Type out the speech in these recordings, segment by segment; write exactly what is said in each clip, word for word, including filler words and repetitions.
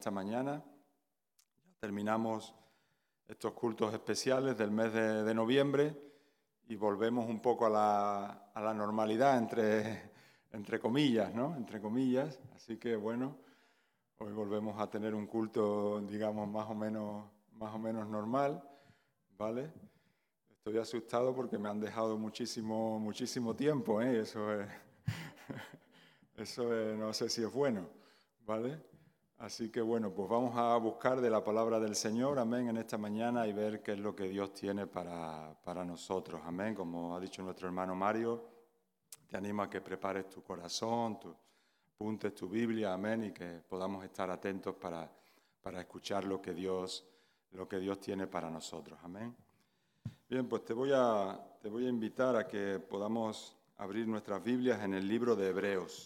Esta mañana ya terminamos estos cultos especiales del mes de, de noviembre y volvemos un poco a la, a la normalidad, entre, entre comillas, ¿no? Entre comillas. Así que, bueno, hoy volvemos a tener un culto, digamos, más o menos, más o menos normal, ¿vale? Estoy asustado porque me han dejado muchísimo, muchísimo tiempo, ¿eh? Eso es, eso es, no sé si es bueno, ¿vale? Así que bueno, pues vamos a buscar de la palabra del Señor, amén, en esta mañana y ver qué es lo que Dios tiene para, para nosotros, amén. Como ha dicho nuestro hermano Mario, te animo a que prepares tu corazón, tu, apuntes tu Biblia, amén, y que podamos estar atentos para, para escuchar lo que Dios, lo que Dios tiene para nosotros, amén. Bien, pues te voy a, te voy a invitar a que podamos abrir nuestras Biblias en el libro de Hebreos.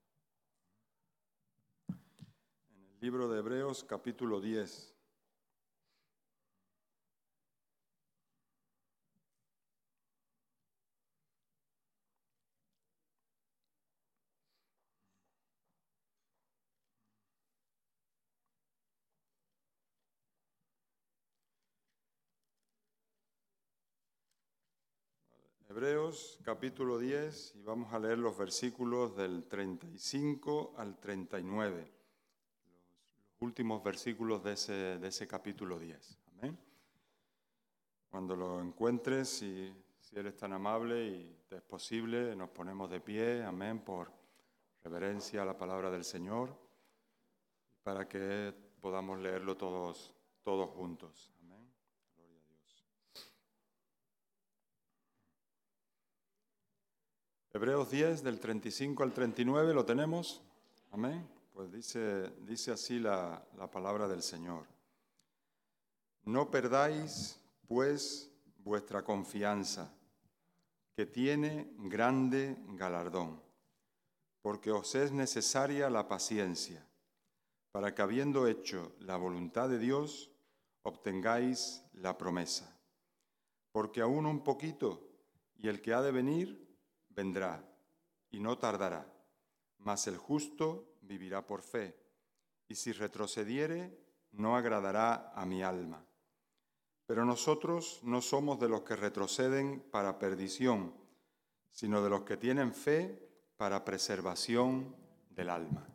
Libro de Hebreos, capítulo diez. Hebreos, capítulo diez, y vamos a leer los versículos del treinta y cinco al treinta y nueve. Los últimos versículos de ese, de ese capítulo diez. Amén. Cuando lo encuentres, si, si eres tan amable y te es posible, nos ponemos de pie, amén, por reverencia a la palabra del Señor, para que podamos leerlo todos, todos juntos. Amén. Gloria a Dios. Hebreos diez, del treinta y cinco al treinta y nueve, ¿lo tenemos? Amén. Pues dice, dice así la, la palabra del Señor. No perdáis, pues, vuestra confianza, que tiene grande galardón, porque os es necesaria la paciencia, para que habiendo hecho la voluntad de Dios, obtengáis la promesa. Porque aún un poquito, y el que ha de venir, vendrá, y no tardará. Mas el justo vivirá por fe, y si retrocediere, no agradará a mi alma. Pero nosotros no somos de los que retroceden para perdición, sino de los que tienen fe para preservación del alma.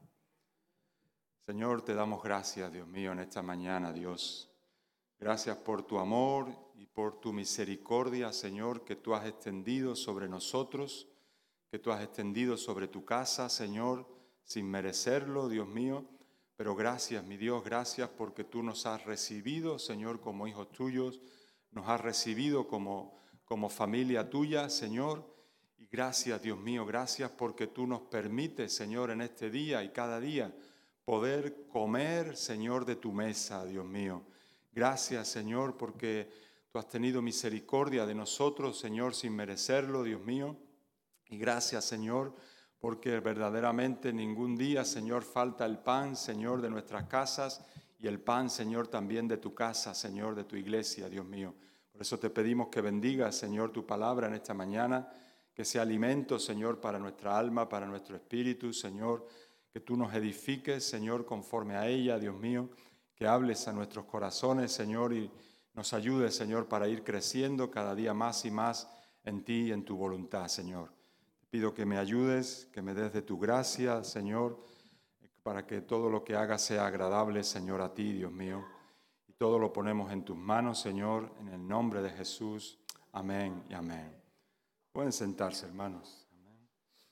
Señor, te damos gracias, Dios mío, en esta mañana, Dios. Gracias por tu amor y por tu misericordia, Señor, que tú has extendido sobre nosotros, que tú has extendido sobre tu casa, Señor, sin merecerlo, Dios mío. Pero gracias, mi Dios, gracias porque tú nos has recibido, Señor, como hijos tuyos, nos has recibido como, como familia tuya, Señor. Y gracias, Dios mío, gracias porque tú nos permites, Señor, en este día y cada día poder comer, Señor, de tu mesa, Dios mío. Gracias, Señor, porque tú has tenido misericordia de nosotros, Señor, sin merecerlo, Dios mío. Y gracias, Señor, porque verdaderamente ningún día, Señor, falta el pan, Señor, de nuestras casas y el pan, Señor, también de tu casa, Señor, de tu iglesia, Dios mío. Por eso te pedimos que bendigas, Señor, tu palabra en esta mañana, que sea alimento, Señor, para nuestra alma, para nuestro espíritu, Señor, que tú nos edifiques, Señor, conforme a ella, Dios mío, que hables a nuestros corazones, Señor, y nos ayudes, Señor, para ir creciendo cada día más y más en ti y en tu voluntad, Señor. Pido que me ayudes, que me des de tu gracia, Señor, para que todo lo que haga sea agradable, Señor, a ti, Dios mío. Y todo lo ponemos en tus manos, Señor, en el nombre de Jesús. Amén y amén. Pueden sentarse, hermanos. Amén.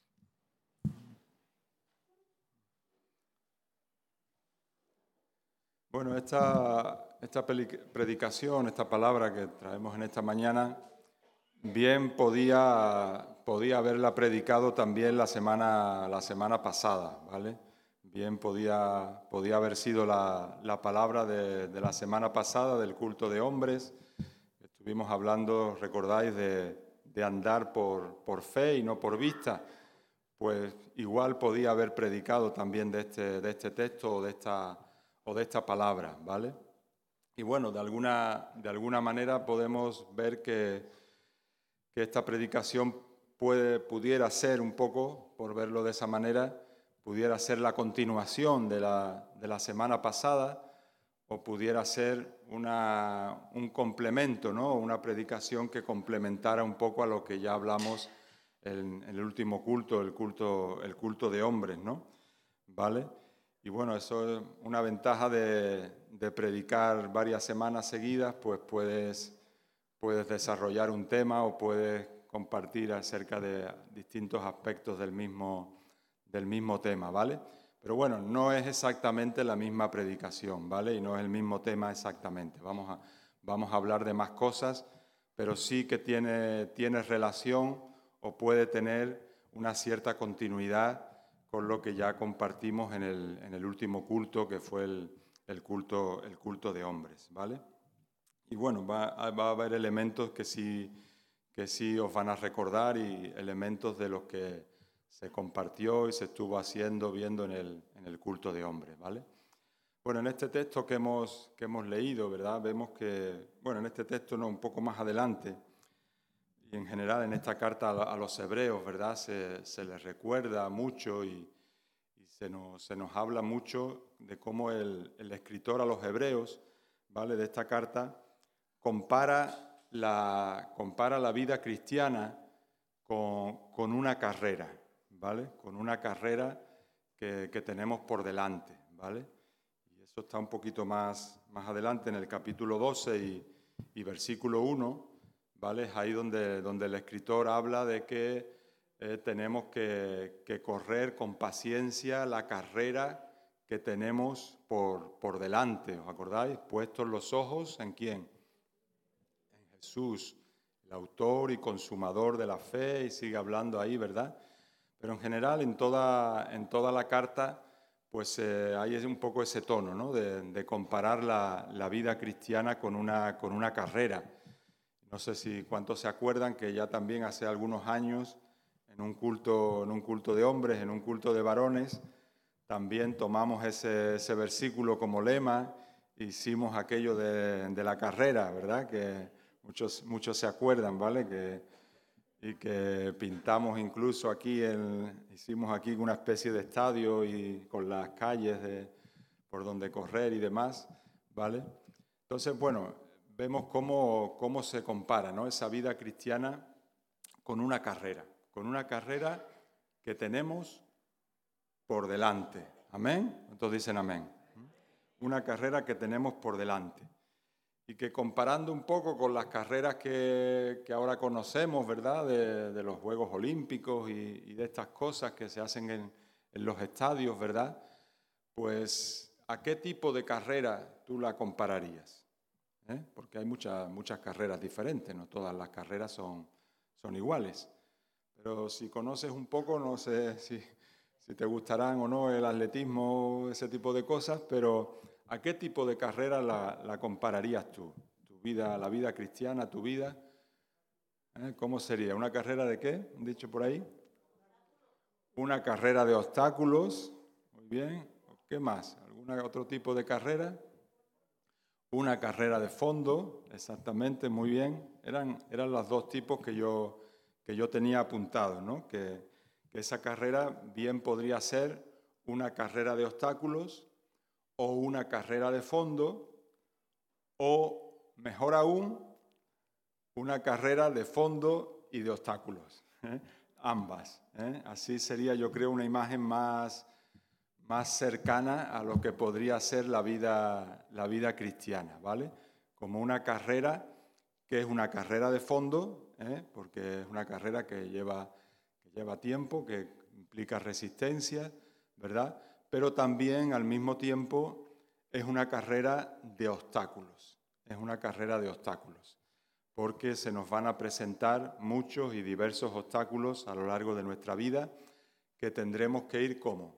Bueno, esta, esta predicación, esta palabra que traemos en esta mañana, bien podía, podía haberla predicado también la semana, la semana pasada, ¿vale? Bien podía, podía haber sido la, la palabra de, de la semana pasada del culto de hombres. Estuvimos hablando, recordáis, de, de andar por, por fe y no por vista. Pues igual podía haber predicado también de este, de este texto o de esta, o de esta palabra, ¿vale? Y bueno, de alguna, de alguna manera podemos ver que que esta predicación puede, pudiera ser un poco, por verlo de esa manera, pudiera ser la continuación de la, de la semana pasada o pudiera ser una, un complemento, ¿no? Una predicación que complementara un poco a lo que ya hablamos en, en el último culto, el culto, el culto de hombres, ¿no? ¿Vale? Y bueno, eso es una ventaja de, de predicar varias semanas seguidas, pues puedes, puedes desarrollar un tema o puedes compartir acerca de distintos aspectos del mismo, del mismo tema, ¿vale? Pero bueno, no es exactamente la misma predicación, ¿vale? Y no es el mismo tema exactamente. Vamos a, vamos a hablar de más cosas, pero sí que tiene, tiene relación o puede tener una cierta continuidad con lo que ya compartimos en el, en el último culto, que fue el, el, culto, el culto de hombres, ¿vale? Y bueno, va, va a haber elementos que sí, que sí os van a recordar y elementos de los que se compartió y se estuvo haciendo, viendo en el, en el culto de hombres, ¿vale? Bueno, en este texto que hemos, que hemos leído, ¿verdad? Vemos que, bueno, en este texto no, un poco más adelante, y en general en esta carta a los hebreos, ¿verdad? Se, se les recuerda mucho y, y se, nos, se nos habla mucho de cómo el, el escritor a los hebreos, ¿vale? De esta carta, compara la, compara la vida cristiana con, con una carrera, ¿vale? Con una carrera que, que tenemos por delante, ¿vale? Y eso está un poquito más, más adelante en el capítulo doce y, y versículo uno, ¿vale? Es ahí donde, donde el escritor habla de que eh, tenemos que, que correr con paciencia la carrera que tenemos por, por delante, ¿os acordáis? Puestos los ojos ¿en quién? En Jesús, el autor y consumador de la fe, y sigue hablando ahí, ¿verdad? Pero en general, en toda, en toda la carta, pues eh, hay un poco ese tono, ¿no? De, de comparar la, la vida cristiana con una, con una carrera. No sé si cuántos se acuerdan que ya también hace algunos años, en un culto, en un culto de hombres, en un culto de varones, también tomamos ese, ese versículo como lema, hicimos aquello de, de la carrera, ¿verdad? Que muchos, muchos se acuerdan, ¿vale? Que, y que pintamos incluso aquí, el, hicimos aquí una especie de estadio y con las calles de, por donde correr y demás, ¿vale? Entonces, bueno, vemos cómo, cómo se compara, ¿no? Esa vida cristiana con una carrera, con una carrera que tenemos por delante. ¿Amén? Entonces dicen amén. Una carrera que tenemos por delante. Y que comparando un poco con las carreras que, que ahora conocemos, ¿verdad? De, de los Juegos Olímpicos y, y de estas cosas que se hacen en, en los estadios, ¿verdad? Pues, ¿a qué tipo de carrera tú la compararías? ¿Eh? Porque hay muchas, muchas carreras diferentes, no todas las carreras son, son iguales. Pero si conoces un poco, no sé si, si te gustarán o no el atletismo, ese tipo de cosas, pero ¿a qué tipo de carrera la, la compararías tú? ¿Tu vida, la vida cristiana, tu vida? ¿Eh? ¿Cómo sería? ¿Una carrera de qué? ¿Han dicho por ahí? Una carrera de obstáculos. Muy bien. ¿Qué más? ¿Algún otro tipo de carrera? Una carrera de fondo, exactamente, muy bien. Eran, eran los dos tipos que yo, que yo tenía apuntados, ¿no? Que, que esa carrera bien podría ser una carrera de obstáculos o una carrera de fondo o, mejor aún, una carrera de fondo y de obstáculos. ¿eh? Ambas. ¿eh? Así sería, yo creo, una imagen más, más cercana a lo que podría ser la vida, la vida cristiana, ¿vale? Como una carrera que es una carrera de fondo, ¿eh? Porque es una carrera que lleva, que lleva tiempo, que implica resistencia, ¿verdad? Pero también al mismo tiempo es una carrera de obstáculos, es una carrera de obstáculos, porque se nos van a presentar muchos y diversos obstáculos a lo largo de nuestra vida que tendremos que ir como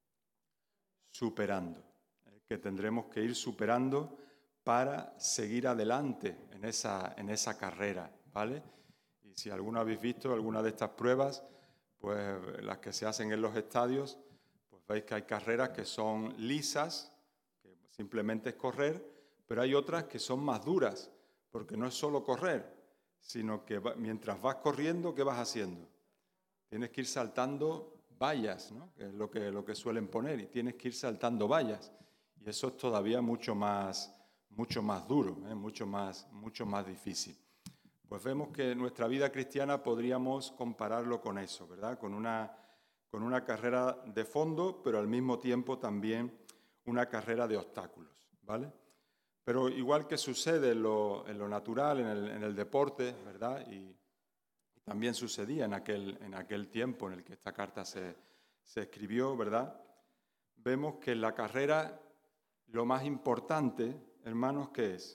superando, eh, que tendremos que ir superando para seguir adelante en esa, en esa carrera, ¿vale? Y si alguno habéis visto alguna de estas pruebas, pues las que se hacen en los estadios, pues veis que hay carreras que son lisas, que simplemente es correr, pero hay otras que son más duras, porque no es solo correr, sino que va, mientras vas corriendo, ¿qué vas haciendo? Tienes que ir saltando vallas, ¿no? Que es lo que, lo que suelen poner, y tienes que ir saltando vallas. Y eso es todavía mucho más, mucho más duro, ¿eh? mucho más, mucho más difícil. Pues vemos que nuestra vida cristiana podríamos compararlo con eso, ¿verdad? Con una, con una carrera de fondo, pero al mismo tiempo también una carrera de obstáculos, ¿vale? Pero igual que sucede en lo, en lo natural, en el, en el deporte, ¿verdad? Y también sucedía en aquel, en aquel tiempo en el que esta carta se, se escribió, ¿verdad? Vemos que en la carrera lo más importante, hermanos, ¿qué es?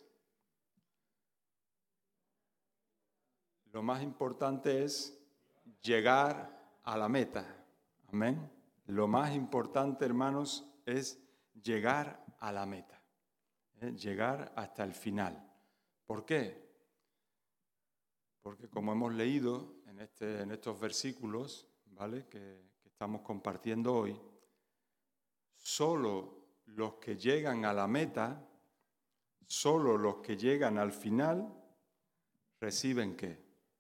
Lo más importante es llegar a la meta. Amén. Lo más importante, hermanos, es llegar a la meta. ¿eh? Llegar hasta el final. ¿Por qué? Porque como hemos leído en, este, en estos versículos, ¿vale? que, que estamos compartiendo hoy, solo los que llegan a la meta, solo los que llegan al final, ¿reciben qué?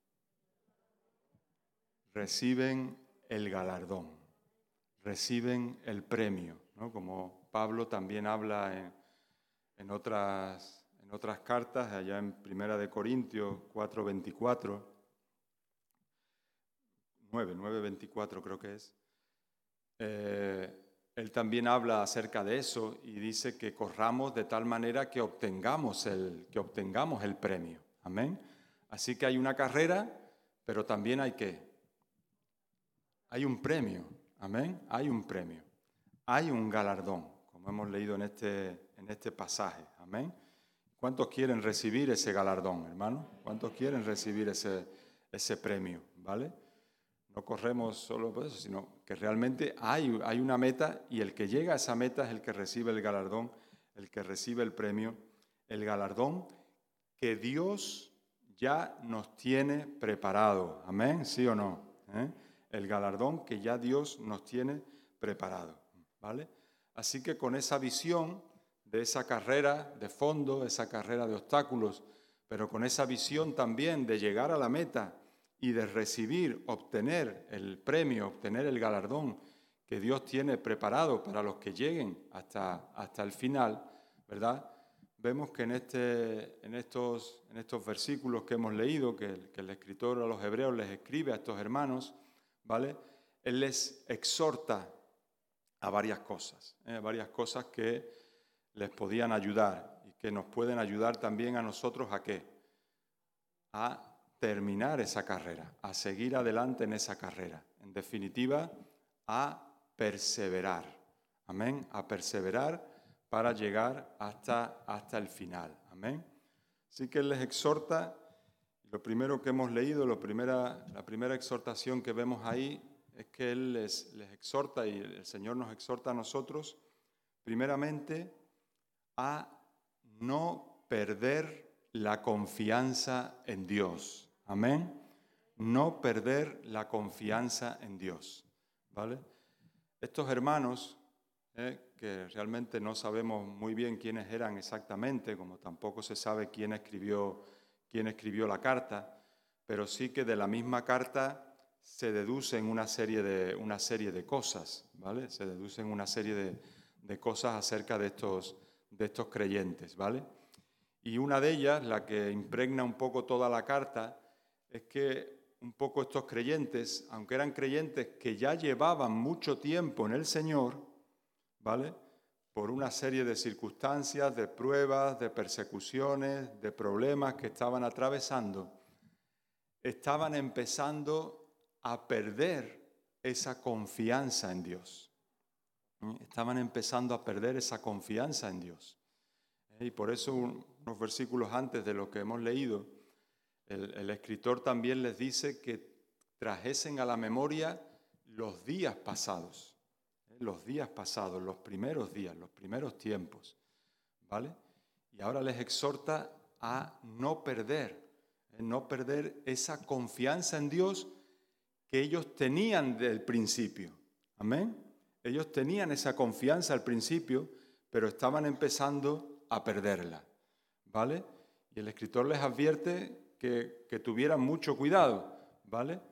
Reciben el galardón, reciben el premio, ¿no? Como Pablo también habla en, en, otras, en otras cartas, allá en Primera de Corintios cuatro veinticuatro, nueve, nueve veinticuatro creo que es. Eh, él también habla acerca de eso y dice que corramos de tal manera que obtengamos el, que obtengamos el premio. Amén. Así que hay una carrera, pero también hay que Hay un premio, amén, hay un premio, hay un galardón, como hemos leído en este, en este pasaje, amén. ¿Cuántos quieren recibir ese galardón, hermano? ¿Cuántos quieren recibir ese, ese premio, vale? No corremos solo por eso, sino que realmente hay, hay una meta y el que llega a esa meta es el que recibe el galardón, el que recibe el premio, el galardón que Dios ya nos tiene preparado, amén, ¿sí o no? ¿Eh? El galardón que ya Dios nos tiene preparado, ¿vale? Así que con esa visión de esa carrera de fondo, esa carrera de obstáculos, pero con esa visión también de llegar a la meta y de recibir, obtener el premio, obtener el galardón que Dios tiene preparado para los que lleguen hasta, hasta el final, ¿verdad? Vemos que en, este, en, estos, en estos versículos que hemos leído, que el, que el escritor a los hebreos les escribe a estos hermanos, ¿vale? Él les exhorta a varias cosas, ¿eh? varias cosas que les podían ayudar y que nos pueden ayudar también a nosotros a qué, a terminar esa carrera, a seguir adelante en esa carrera. En definitiva, a perseverar, amén, a perseverar para llegar hasta, hasta el final, amén. Así que Él les exhorta. Lo primero que hemos leído, lo primera, la primera exhortación que vemos ahí es que Él les, les exhorta y el Señor nos exhorta a nosotros, primeramente, a no perder la confianza en Dios. Amén. No perder la confianza en Dios. ¿Vale? Estos hermanos, eh, que realmente no sabemos muy bien quiénes eran exactamente, como tampoco se sabe quién escribió, quién escribió la carta, pero sí que de la misma carta se deducen una serie de, una serie de cosas, ¿vale? Se deducen una serie de, de cosas acerca de estos, de estos creyentes, ¿vale? Y una de ellas, la que impregna un poco toda la carta, es que un poco estos creyentes, aunque eran creyentes que ya llevaban mucho tiempo en el Señor, ¿vale? Por una serie de circunstancias, de pruebas, de persecuciones, de problemas que estaban atravesando, estaban empezando a perder esa confianza en Dios. Estaban empezando a perder esa confianza en Dios. Y por eso unos versículos antes de lo que hemos leído, el, el escritor también les dice que trajesen a la memoria los días pasados, ¿eh? los días pasados, los primeros días, los primeros tiempos, ¿vale? Y ahora les exhorta a no perder, ¿eh? no perder esa confianza en Dios que ellos tenían del principio, ¿amén? Ellos tenían esa confianza al principio, pero estaban empezando a perderla, ¿vale? Y el escritor les advierte que, que tuvieran mucho cuidado, ¿vale?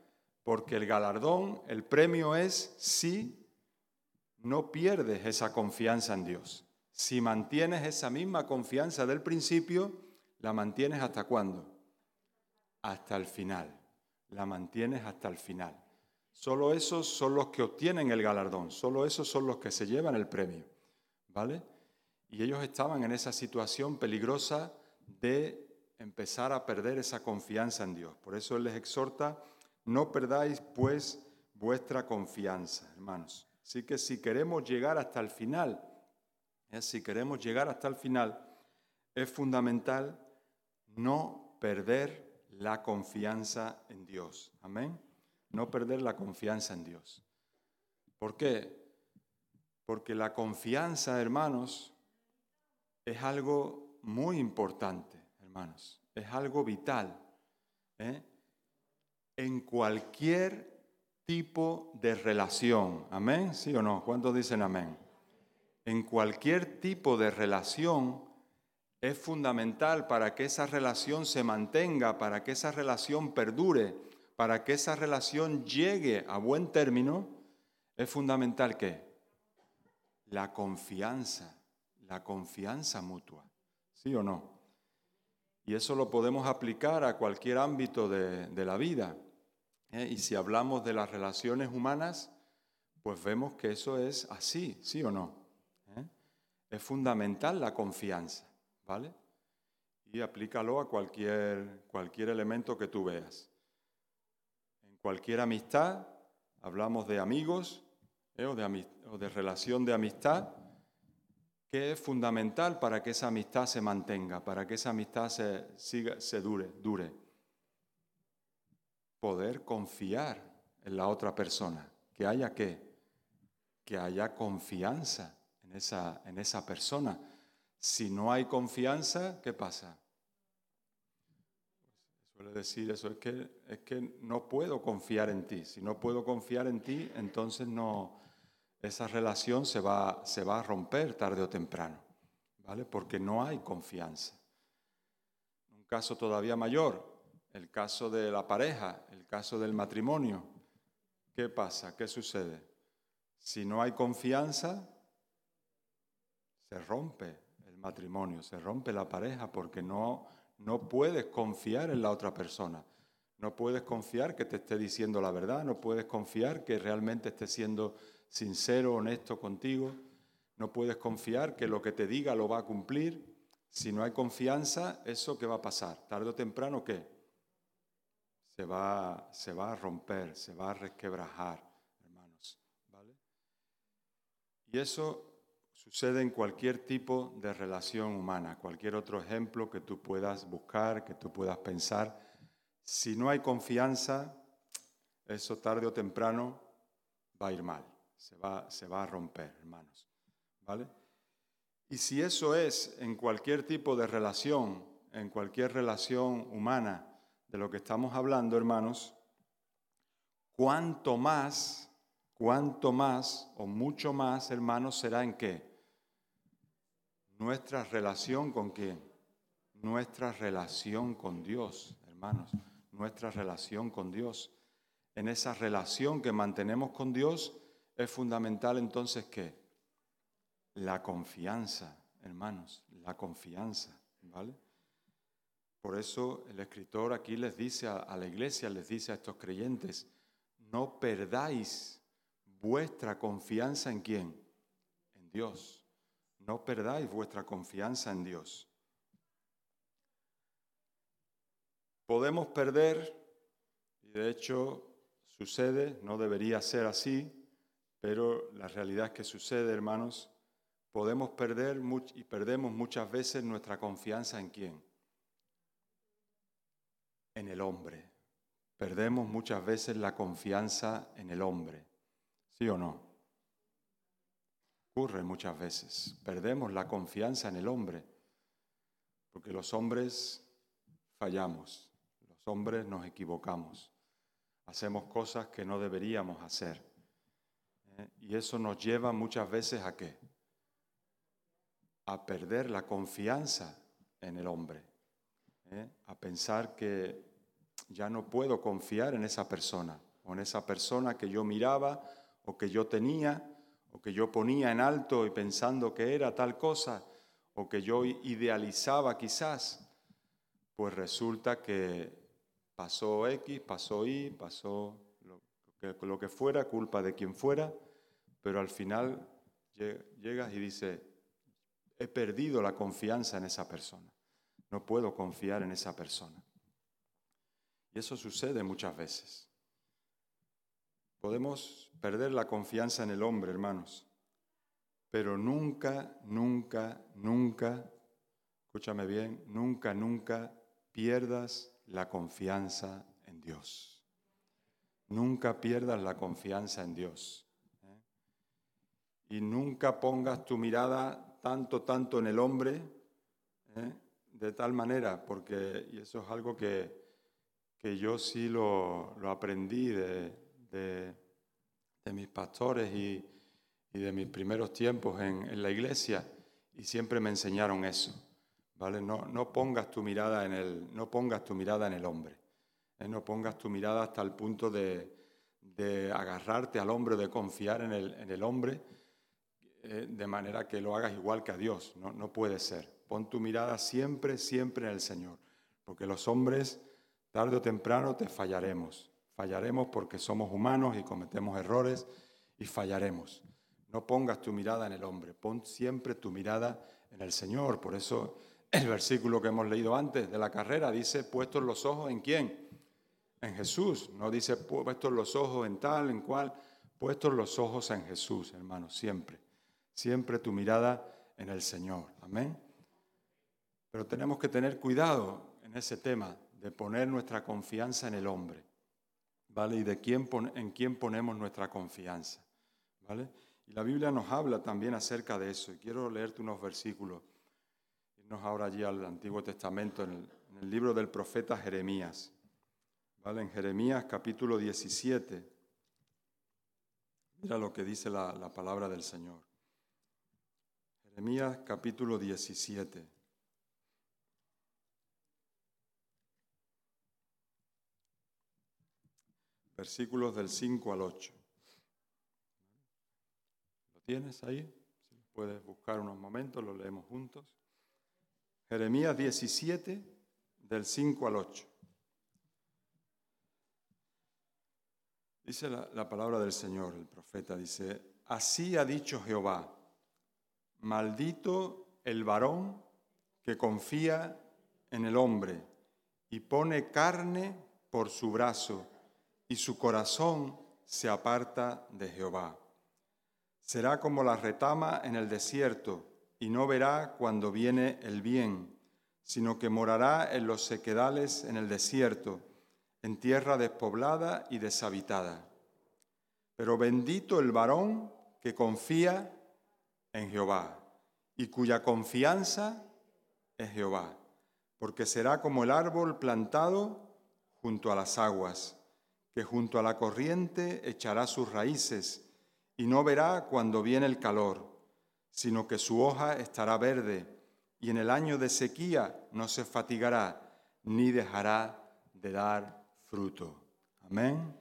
Porque el galardón, el premio es si no pierdes esa confianza en Dios. Si mantienes esa misma confianza del principio, ¿la mantienes hasta cuándo? Hasta el final. La mantienes hasta el final. Solo esos son los que obtienen el galardón, solo esos son los que se llevan el premio, ¿vale? Y ellos estaban en esa situación peligrosa de empezar a perder esa confianza en Dios. Por eso Él les exhorta, no perdáis pues vuestra confianza, hermanos. Así que si queremos llegar hasta el final, ¿eh? si queremos llegar hasta el final, es fundamental no perder la confianza en Dios. Amén. No perder la confianza en Dios. ¿Por qué? Porque la confianza, hermanos, es algo muy importante, hermanos. Es algo vital, ¿eh? En cualquier tipo de relación. ¿Amén? ¿Sí o no? ¿Cuántos dicen amén? En cualquier tipo de relación es fundamental para que esa relación se mantenga, para que esa relación perdure, para que esa relación llegue a buen término, es fundamental que la confianza, la confianza mutua, ¿sí o no? Y eso lo podemos aplicar a cualquier ámbito de, de la vida, ¿eh? Y si hablamos de las relaciones humanas, pues vemos que eso es así, ¿sí o no? ¿Eh? Es fundamental la confianza, ¿vale? Y aplícalo a cualquier, cualquier elemento que tú veas. En cualquier amistad, hablamos de amigos, ¿eh? o, de amist- o de relación de amistad, que es fundamental para que esa amistad se mantenga, para que esa amistad se, siga, se dure, dure. Poder confiar en la otra persona, que haya qué, que haya confianza en esa, en esa persona. Si no hay confianza, ¿qué pasa? Suele decir eso, es que, es que no puedo confiar en ti. Si no puedo confiar en ti, entonces no, esa relación se va, se va a romper tarde o temprano, ¿vale? Porque no hay confianza. Un caso todavía mayor, el caso de la pareja, el caso del matrimonio. ¿Qué pasa? ¿Qué sucede? Si no hay confianza, se rompe el matrimonio, se rompe la pareja porque no, no puedes confiar en la otra persona. No puedes confiar que te esté diciendo la verdad, no puedes confiar que realmente esté siendo sincero, honesto contigo, no puedes confiar que lo que te diga lo va a cumplir. Si no hay confianza, ¿eso qué va a pasar? Tarde o temprano, ¿qué? Se va, se va a romper, se va a resquebrajar, hermanos, ¿vale? Y eso sucede en cualquier tipo de relación humana, cualquier otro ejemplo que tú puedas buscar, que tú puedas pensar. Si no hay confianza, eso tarde o temprano va a ir mal, se va, se va a romper, hermanos, ¿vale? Y si eso es en cualquier tipo de relación, en cualquier relación humana de lo que estamos hablando, hermanos, cuánto más, cuánto más o mucho más, hermanos, será en qué? Nuestra relación con quién? Nuestra relación con Dios, hermanos, nuestra relación con Dios. En esa relación que mantenemos con Dios es fundamental entonces ¿qué? La confianza, hermanos, la confianza, ¿vale? Por eso el escritor aquí les dice a, a la iglesia, les dice a estos creyentes, no perdáis vuestra confianza en quién, en Dios. No perdáis vuestra confianza en Dios. Podemos perder, y de hecho sucede, no debería ser así, pero la realidad es que sucede, hermanos, podemos perder much- y perdemos muchas veces nuestra confianza en quién, en el hombre. Perdemos muchas veces la confianza en el hombre, ¿sí o no? Ocurre muchas veces, perdemos la confianza en el hombre, porque los hombres fallamos, los hombres nos equivocamos, hacemos cosas que no deberíamos hacer, ¿eh? Y eso nos lleva muchas veces ¿a qué? A perder la confianza en el hombre, ¿eh? A pensar que ya no puedo confiar en esa persona, o en esa persona que yo miraba o que yo tenía o que yo ponía en alto y pensando que era tal cosa o que yo idealizaba quizás, pues resulta que pasó X, pasó Y, pasó lo que, lo que fuera, culpa de quien fuera, pero al final llegas y dices, he perdido la confianza en esa persona, no puedo confiar en esa persona. Y eso sucede muchas veces. Podemos perder la confianza en el hombre, hermanos, pero nunca, nunca, nunca, escúchame bien, nunca, nunca pierdas la confianza en Dios. Nunca pierdas la confianza en Dios. ¿eh? Y nunca pongas tu mirada tanto, tanto en el hombre, ¿eh? de tal manera, porque, y eso es algo que, que yo sí lo, lo aprendí de, de, de mis pastores y, y de mis primeros tiempos en, en la iglesia, y siempre me enseñaron eso, ¿vale? No, no pongas tu mirada en el, no pongas tu mirada en el hombre, ¿eh? No pongas tu mirada hasta el punto de, de agarrarte al hombre, de confiar en el, en el hombre, eh, de manera que lo hagas igual que a Dios. No, no puede ser. Pon tu mirada siempre, siempre en el Señor, porque los hombres, tarde o temprano, te fallaremos. Fallaremos porque somos humanos y cometemos errores y fallaremos. No pongas tu mirada en el hombre, pon siempre tu mirada en el Señor. Por eso el versículo que hemos leído antes de la carrera dice, puestos los ojos ¿en quién? En Jesús. No dice puestos los ojos en tal, en cual, puestos los ojos en Jesús, hermanos, siempre. Siempre tu mirada en el Señor. Amén. Pero tenemos que tener cuidado en ese tema de poner nuestra confianza en el hombre, ¿vale? Y de quién pon- en quién ponemos nuestra confianza, ¿vale? Y la Biblia nos habla también acerca de eso. Y quiero leerte unos versículos. Irnos ahora allí al Antiguo Testamento, en el, en el libro del profeta Jeremías, ¿vale? En Jeremías capítulo diecisiete. Mira lo que dice la, la palabra del Señor. Jeremías capítulo diecisiete. Versículos del cinco al ocho. ¿Lo tienes ahí? Si puedes buscar unos momentos, lo leemos juntos. Jeremías diecisiete, del cinco al ocho. Dice la, la palabra del Señor, el profeta dice, así ha dicho Jehová, maldito el varón que confía en el hombre y pone carne por su brazo y su corazón se aparta de Jehová. Será como la retama en el desierto y no verá cuando viene el bien, sino que morará en los sequedales en el desierto, en tierra despoblada y deshabitada. Pero bendito el varón que confía en Jehová y cuya confianza es Jehová, porque será como el árbol plantado junto a las aguas, que junto a la corriente echará sus raíces y no verá cuando viene el calor, sino que su hoja estará verde y en el año de sequía no se fatigará ni dejará de dar fruto. Amén.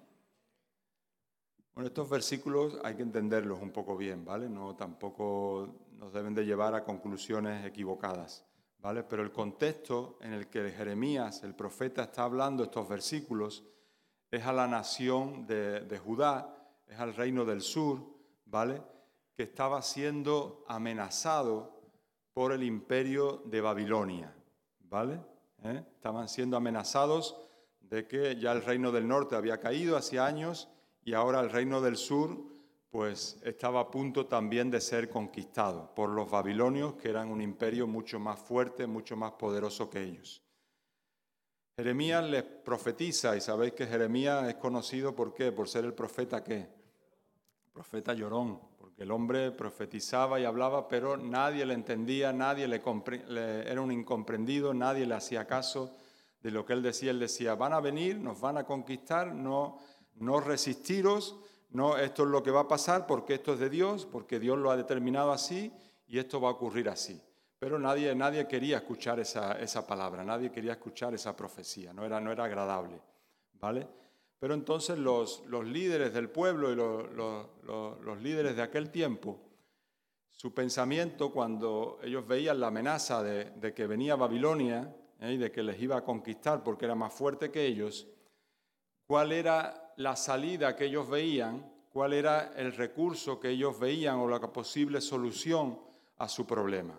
Bueno, estos versículos hay que entenderlos un poco bien, ¿vale? No, tampoco nos deben de llevar a conclusiones equivocadas, ¿vale? Pero el contexto en el que Jeremías, el profeta, está hablando estos versículos es a la nación de, de Judá, es al reino del sur, ¿vale? Que estaba siendo amenazado por el imperio de Babilonia, ¿vale? ¿Eh? Estaban siendo amenazados de que ya el reino del norte había caído hacía años y ahora el reino del sur pues estaba a punto también de ser conquistado por los babilonios, que eran un imperio mucho más fuerte, mucho más poderoso que ellos. Jeremías les profetiza, y sabéis que Jeremías es conocido ¿por qué? Por ser el profeta ¿qué? Profeta llorón, porque el hombre profetizaba y hablaba, pero nadie le entendía, nadie le, compre- le era un incomprendido, nadie le hacía caso de lo que él decía. Él decía, van a venir, nos van a conquistar, no, no resistiros, no, esto es lo que va a pasar porque esto es de Dios, porque Dios lo ha determinado así y esto va a ocurrir así. Pero nadie, nadie quería escuchar esa, esa palabra, nadie quería escuchar esa profecía, no era, no era agradable, ¿vale? Pero entonces los, los líderes del pueblo y los, los, los, los líderes de aquel tiempo, su pensamiento cuando ellos veían la amenaza de, de que venía Babilonia, ¿eh? y de que les iba a conquistar porque era más fuerte que ellos, ¿cuál era la salida que ellos veían? ¿Cuál era el recurso que ellos veían o la posible solución a su problema?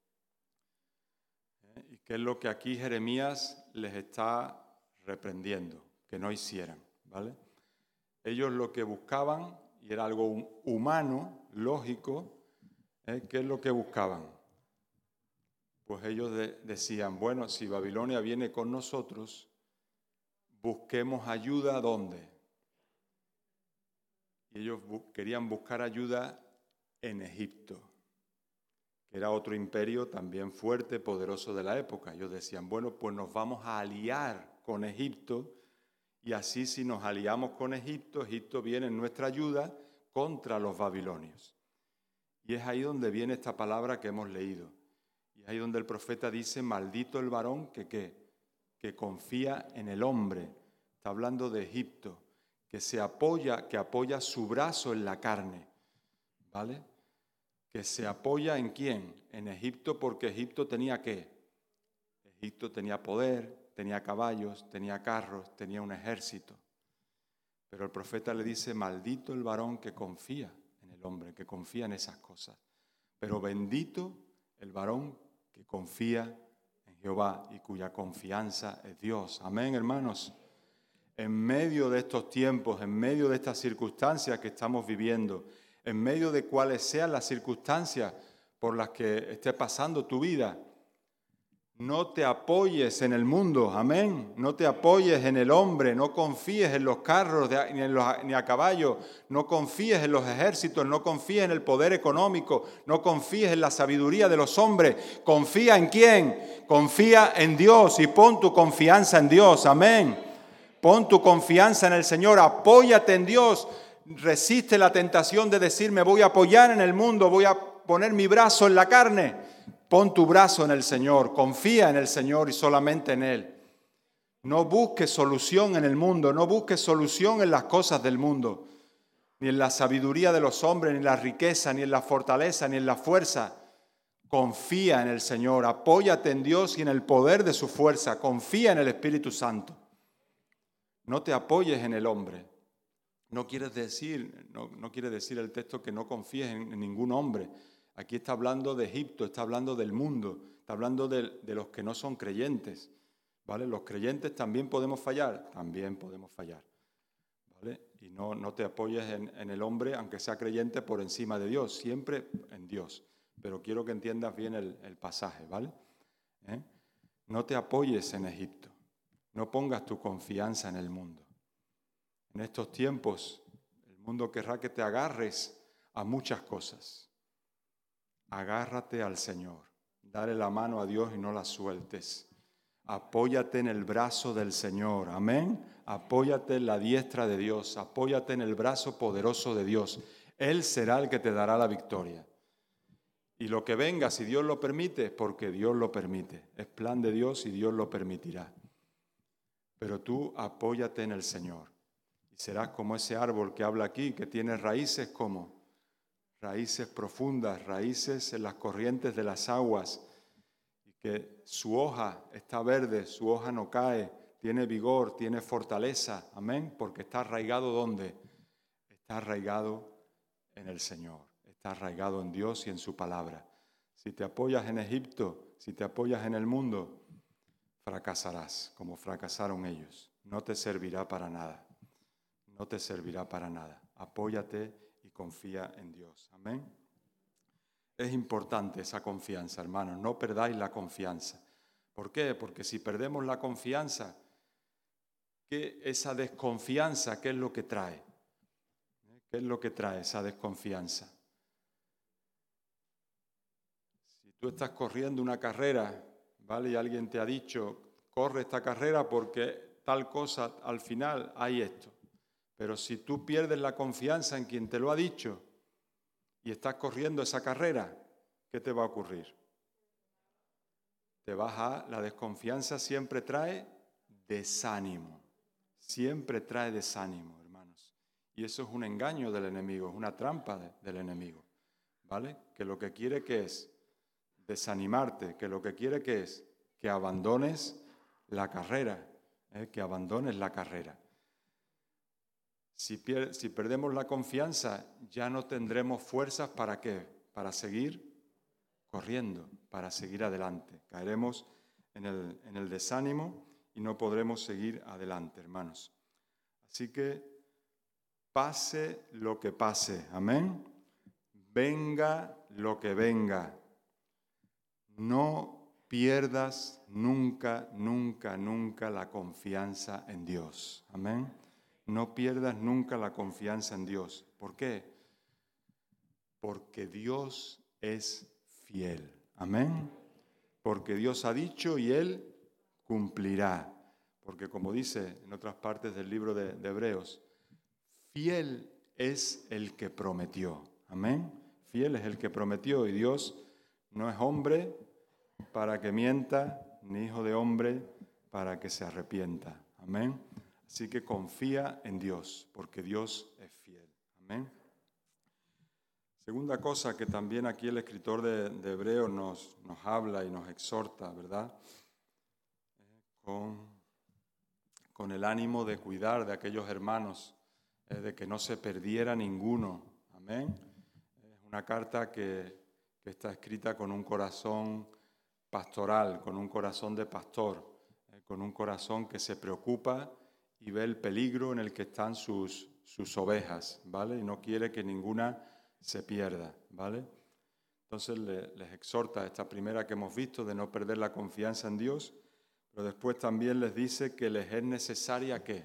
¿Eh? Y qué es lo que aquí Jeremías les está reprendiendo, que no hicieran, ¿vale? Ellos lo que buscaban, y era algo humano, lógico, ¿eh? ¿Qué es lo que buscaban? Pues ellos de, decían, bueno, si Babilonia viene con nosotros, busquemos ayuda, ¿dónde? Y ellos bu- querían buscar ayuda en Egipto, que era otro imperio también fuerte, poderoso de la época. Ellos decían, bueno, pues nos vamos a aliar con Egipto, y así si nos aliamos con Egipto, Egipto viene en nuestra ayuda contra los babilonios. Y es ahí donde viene esta palabra que hemos leído. Y es ahí donde el profeta dice, maldito el varón que, que, que confía en el hombre. Está hablando de Egipto, que se apoya, que apoya su brazo en la carne, ¿vale? Que se apoya ¿en quién? En Egipto, porque Egipto tenía ¿qué? Egipto tenía poder, tenía caballos, tenía carros, tenía un ejército. Pero el profeta le dice, maldito el varón que confía en el hombre, que confía en esas cosas. Pero bendito el varón que confía en Jehová y cuya confianza es Dios. Amén, hermanos. En medio de estos tiempos, en medio de estas circunstancias que estamos viviendo, en medio de cuáles sean las circunstancias por las que esté pasando tu vida, no te apoyes en el mundo, amén. No te apoyes en el hombre, no confíes en los carros de, ni, en los, ni a caballo, no confíes en los ejércitos, no confíes en el poder económico, no confíes en la sabiduría de los hombres. ¿Confía en quién? Confía en Dios y pon tu confianza en Dios, amén. Pon tu confianza en el Señor, apóyate en Dios. Resiste la tentación de decir, me voy a apoyar en el mundo, voy a poner mi brazo en la carne. Pon tu brazo en el Señor, confía en el Señor y solamente en Él. No busques solución en el mundo, no busques solución en las cosas del mundo, ni en la sabiduría de los hombres, ni en la riqueza, ni en la fortaleza, ni en la fuerza. Confía en el Señor, apóyate en Dios y en el poder de su fuerza, confía en el Espíritu Santo. No te apoyes en el hombre. No quiere decir, no, no quiere decir el texto que no confíes en, en ningún hombre. Aquí está hablando de Egipto, está hablando del mundo, está hablando de, de los que no son creyentes, ¿vale? Los creyentes también podemos fallar, también podemos fallar, ¿vale? Y no, no te apoyes en, en el hombre, aunque sea creyente, por encima de Dios, siempre en Dios. Pero quiero que entiendas bien el, el pasaje, ¿vale? ¿Eh? No te apoyes en Egipto, no pongas tu confianza en el mundo. En estos tiempos, el mundo querrá que te agarres a muchas cosas. Agárrate al Señor, dale la mano a Dios y no la sueltes. Apóyate en el brazo del Señor, amén. Apóyate en la diestra de Dios, apóyate en el brazo poderoso de Dios. Él será el que te dará la victoria. Y lo que venga, si Dios lo permite, porque Dios lo permite. Es plan de Dios y Dios lo permitirá. Pero tú apóyate en el Señor. Y serás como ese árbol que habla aquí, que tiene raíces como raíces profundas, raíces en las corrientes de las aguas, y que su hoja está verde, su hoja no cae, tiene vigor, tiene fortaleza, amén, porque está arraigado ¿dónde? Está arraigado en el Señor, está arraigado en Dios y en su palabra. Si te apoyas en Egipto, si te apoyas en el mundo, fracasarás como fracasaron ellos. No te servirá para nada, no te servirá para nada. Apóyate y confía en Dios. Amén. Es importante esa confianza, hermanos. No perdáis la confianza. ¿Por qué? Porque si perdemos la confianza, ¿qué esa desconfianza, qué es lo que trae? ¿Qué es lo que trae esa desconfianza? Si tú estás corriendo una carrera, ¿vale? Y alguien te ha dicho, corre esta carrera porque tal cosa, al final hay esto. Pero si tú pierdes la confianza en quien te lo ha dicho y estás corriendo esa carrera, ¿qué te va a ocurrir? Te vas a, la desconfianza siempre trae desánimo, siempre trae desánimo, hermanos. Y eso es un engaño del enemigo, es una trampa de, del enemigo, ¿vale? Que lo que quiere que es desanimarte, que lo que quiere que es que abandones la carrera, ¿eh? que abandones la carrera. Si, pier- si perdemos la confianza, ya no tendremos fuerzas para qué, para seguir corriendo, para seguir adelante. Caeremos en el, en el desánimo y no podremos seguir adelante, hermanos. Así que pase lo que pase, amén. Venga lo que venga. No pierdas nunca, nunca, nunca la confianza en Dios, amén. No pierdas nunca la confianza en Dios. ¿Por qué? Porque Dios es fiel. Amén. Porque Dios ha dicho y Él cumplirá. Porque como dice en otras partes del libro de, de Hebreos, fiel es el que prometió. Amén. Fiel es el que prometió y Dios no es hombre para que mienta, ni hijo de hombre para que se arrepienta. Amén. Así que confía en Dios, porque Dios es fiel. Amén. Segunda cosa que también aquí el escritor de, de Hebreos nos, nos habla y nos exhorta, ¿verdad? Eh, con, con el ánimo de cuidar de aquellos hermanos, eh, de que no se perdiera ninguno. Amén. Es una carta que, que está escrita con un corazón pastoral, con un corazón de pastor, eh, con un corazón que se preocupa y ve el peligro en el que están sus, sus ovejas, ¿vale? Y no quiere que ninguna se pierda, ¿vale? Entonces le, les exhorta a esta primera que hemos visto de no perder la confianza en Dios, pero después también les dice que les es necesaria ¿qué?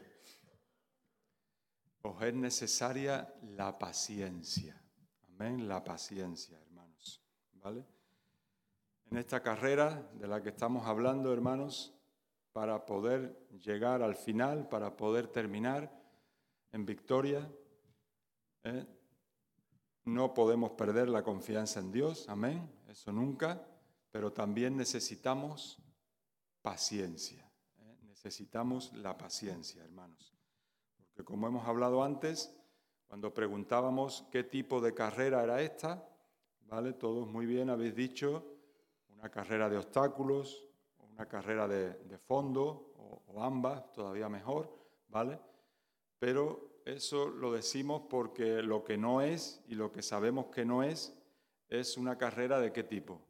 Os es necesaria la paciencia, amén, la paciencia, hermanos, ¿vale? En esta carrera de la que estamos hablando, hermanos, para poder llegar al final, para poder terminar en victoria, ¿eh? No podemos perder la confianza en Dios, amén, eso nunca, pero también necesitamos paciencia, ¿eh? Necesitamos la paciencia, hermanos. Porque como hemos hablado antes, cuando preguntábamos qué tipo de carrera era esta, ¿vale? Todos muy bien habéis dicho una carrera de obstáculos, una carrera de, de fondo, o, o ambas, todavía mejor, ¿vale? Pero eso lo decimos porque lo que no es y lo que sabemos que no es, es una carrera de qué tipo.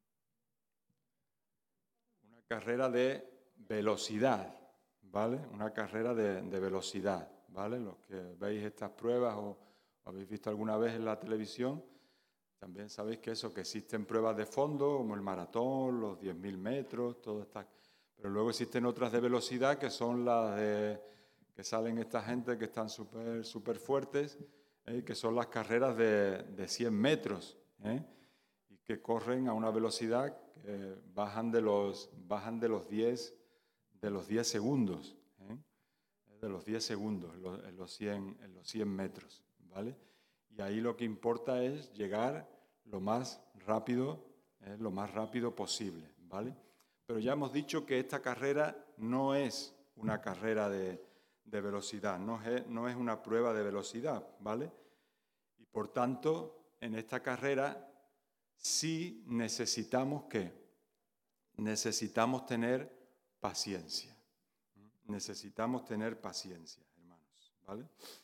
Una carrera de velocidad, ¿vale? Una carrera de, de velocidad, ¿vale? Los que veis estas pruebas o, o habéis visto alguna vez en la televisión, también sabéis que eso, que existen pruebas de fondo, como el maratón, los diez mil metros, todo está. Pero luego existen otras de velocidad que son las de que salen esta gente que están súper súper fuertes, ¿eh? Que son las carreras de, de cien metros, ¿eh? Y que corren a una velocidad que bajan de los, bajan de los diez, de los diez segundos, ¿eh? De los diez segundos en los, en los cien, en los cien metros, ¿vale? Y ahí lo que importa es llegar lo más rápido, ¿eh? lo más rápido posible, ¿vale? Pero ya hemos dicho que esta carrera no es una carrera de, de velocidad, no es, no es una prueba de velocidad, ¿vale? Y por tanto, en esta carrera sí necesitamos ¿qué? Necesitamos tener paciencia. Necesitamos tener paciencia, hermanos, ¿vale?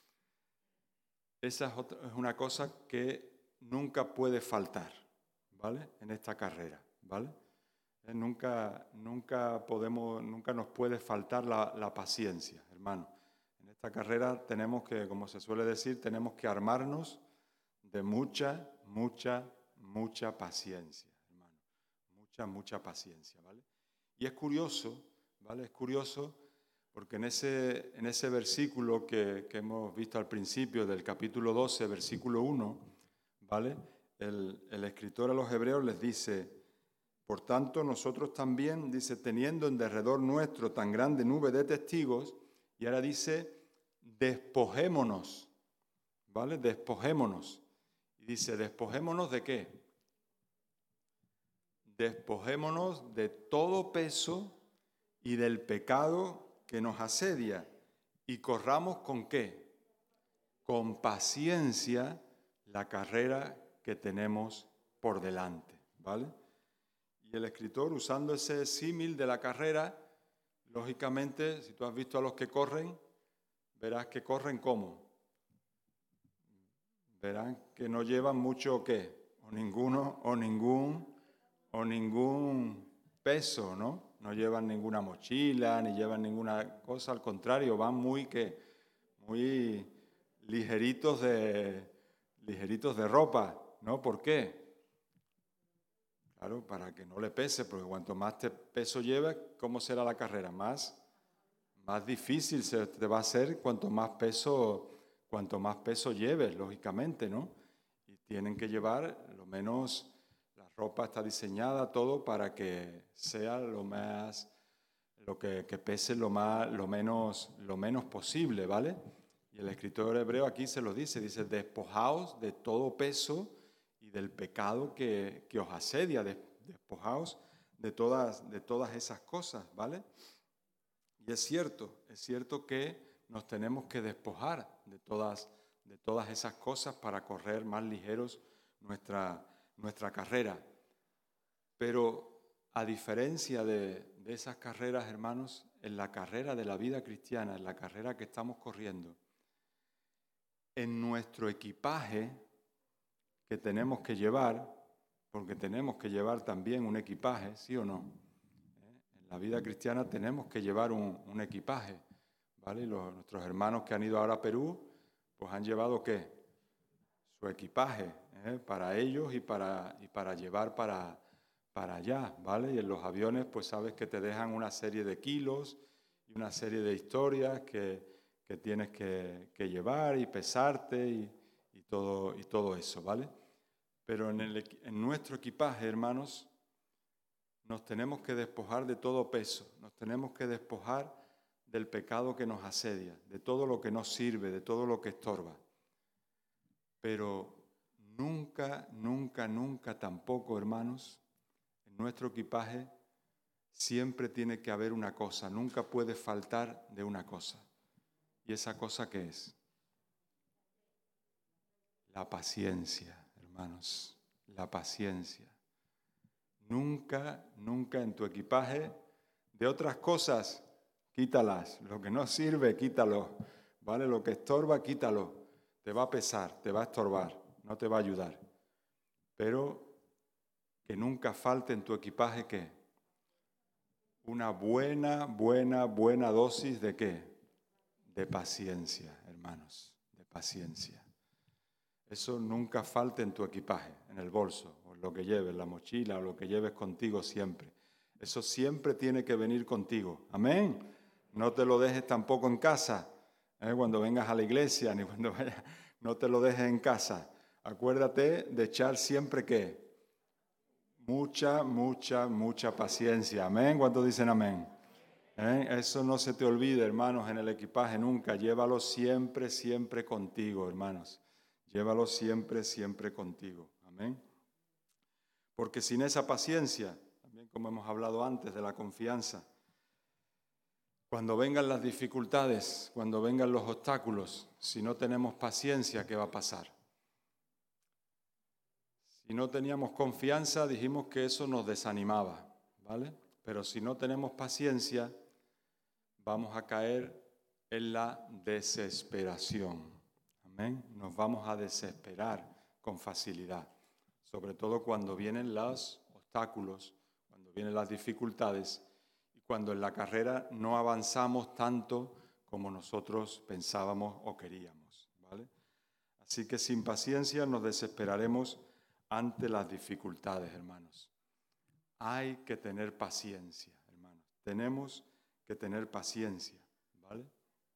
Esa es, otra, es una cosa que nunca puede faltar, ¿vale? En esta carrera, ¿vale? Eh, nunca, nunca, podemos, nunca nos puede faltar la, la paciencia, hermano. En esta carrera tenemos que, como se suele decir, tenemos que armarnos de mucha, mucha, mucha paciencia, hermano. Mucha, mucha paciencia, ¿vale? Y es curioso, ¿vale? Es curioso porque en ese, en ese versículo que, que hemos visto al principio del capítulo doce, versículo uno, ¿vale? El, el escritor a los hebreos les dice: por tanto, nosotros también, dice, teniendo en derredor nuestro tan grande nube de testigos, y ahora dice, despojémonos, ¿vale? Despojémonos. Y dice, despojémonos ¿de qué? Despojémonos de todo peso y del pecado que nos asedia y corramos ¿con qué? Con paciencia la carrera que tenemos por delante, ¿vale? Y el escritor, usando ese símil de la carrera, lógicamente, si tú has visto a los que corren, verás que corren ¿cómo? Verán que no llevan mucho ¿qué? O ninguno, o ningún, o ningún peso, ¿no? No llevan ninguna mochila, ni llevan ninguna cosa, al contrario, van muy ¿qué? Muy ligeritos de, ligeritos de ropa, ¿no? ¿Por qué? Claro, para que no le pese, porque cuanto más te peso lleves, ¿cómo será la carrera? Más, más difícil se te va a hacer cuanto más peso, cuanto más peso lleves, lógicamente, ¿no? Y tienen que llevar lo menos, la ropa está diseñada todo para que sea lo más, lo que, que pese lo más, lo menos, lo menos posible, ¿vale? Y el escritor hebreo aquí se lo dice, dice, despojaos de todo peso y del pecado que, que os asedia, despojaos de todas, de todas esas cosas, ¿vale? Y es cierto, es cierto que nos tenemos que despojar de todas, de todas esas cosas para correr más ligeros nuestra, nuestra carrera. Pero a diferencia de, de esas carreras, hermanos, en la carrera de la vida cristiana, en la carrera que estamos corriendo, en nuestro equipaje que tenemos que llevar, porque tenemos que llevar también un equipaje, ¿sí o no? ¿Eh? En la vida cristiana tenemos que llevar un, un equipaje, ¿vale? Y los, nuestros hermanos que han ido ahora a Perú, pues han llevado ¿qué? Su equipaje, ¿eh? Para ellos y para, y para llevar para, para allá, ¿vale? Y en los aviones, pues sabes que te dejan una serie de kilos y una serie de historias que, que tienes que, que llevar y pesarte y, y, todo, y todo eso, ¿vale? Pero en, el, en nuestro equipaje, hermanos, nos tenemos que despojar de todo peso, nos tenemos que despojar del pecado que nos asedia, de todo lo que nos sirve, de todo lo que estorba. Pero nunca, nunca, nunca tampoco, hermanos, en nuestro equipaje siempre tiene que haber una cosa, nunca puede faltar de una cosa. ¿Y esa cosa qué es? La paciencia, hermanos, la paciencia. Nunca, nunca en tu equipaje, de otras cosas, quítalas. Lo que no sirve, quítalo. ¿Vale? Lo que estorba, quítalo. Te va a pesar, te va a estorbar, no te va a ayudar. Pero que nunca falte en tu equipaje, ¿qué? Una buena, buena, buena dosis de ¿qué? De paciencia, hermanos, de paciencia. Eso nunca falte en tu equipaje, en el bolso, o en lo que lleves, la mochila, o lo que lleves contigo siempre. Eso siempre tiene que venir contigo. Amén. No te lo dejes tampoco en casa, ¿eh? Cuando vengas a la iglesia, ni cuando vayas, no te lo dejes en casa. Acuérdate de echar siempre ¿qué? Mucha, mucha, mucha paciencia. Amén. ¿Cuántos dicen amén? ¿Eh? Eso no se te olvide, hermanos, en el equipaje nunca. Llévalo siempre, siempre contigo, hermanos. Llévalo siempre, siempre contigo. Amén. Porque sin esa paciencia, también como hemos hablado antes de la confianza, cuando vengan las dificultades, cuando vengan los obstáculos, si no tenemos paciencia, ¿qué va a pasar? Si no teníamos confianza, dijimos que eso nos desanimaba, ¿vale? Pero si no tenemos paciencia, vamos a caer en la desesperación. Amén. Nos vamos a desesperar con facilidad, sobre todo cuando vienen los obstáculos, cuando vienen las dificultades y cuando en la carrera no avanzamos tanto como nosotros pensábamos o queríamos, ¿vale? Así que sin paciencia nos desesperaremos ante las dificultades, hermanos. Hay que tener paciencia, hermanos. Tenemos que tener paciencia, ¿vale?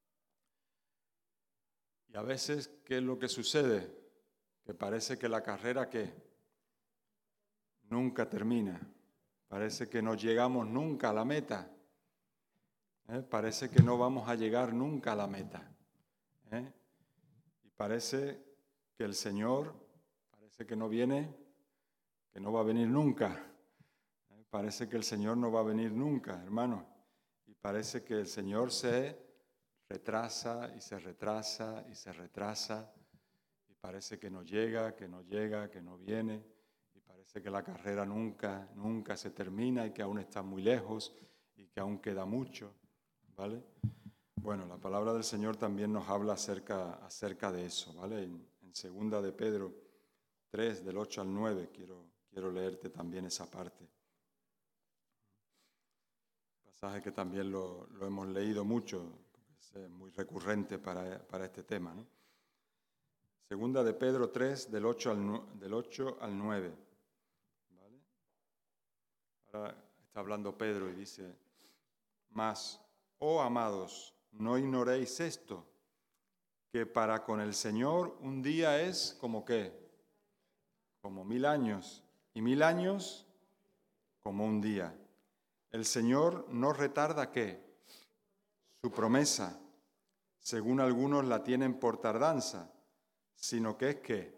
Y a veces, ¿qué es lo que sucede? Que parece que la carrera, ¿qué? Nunca termina. Parece que no llegamos nunca a la meta. ¿Eh? Parece que no vamos a llegar nunca a la meta. ¿Eh? Y parece que el Señor, parece que no viene, que no va a venir nunca. ¿Eh? Parece que el Señor no va a venir nunca, hermano. Y parece que el Señor se retrasa y se retrasa y se retrasa y parece que no llega, que no llega, que no viene y parece que la carrera nunca, nunca se termina y que aún está muy lejos y que aún queda mucho, ¿vale? Bueno, la palabra del Señor también nos habla acerca, acerca de eso, ¿vale? En, en segunda de Pedro tres, del ocho al nueve, quiero, quiero leerte también esa parte. Pasaje que también lo, lo hemos leído mucho, es muy recurrente para, para este tema, ¿no? Segunda de Pedro tres, del ocho al, del ocho al nueve, ¿vale? Ahora está hablando Pedro y dice, mas, oh amados, no ignoréis esto, que para con el Señor un día es como qué, como mil años, y mil años como un día. El Señor no retarda qué, su promesa, según algunos la tienen por tardanza, sino que es que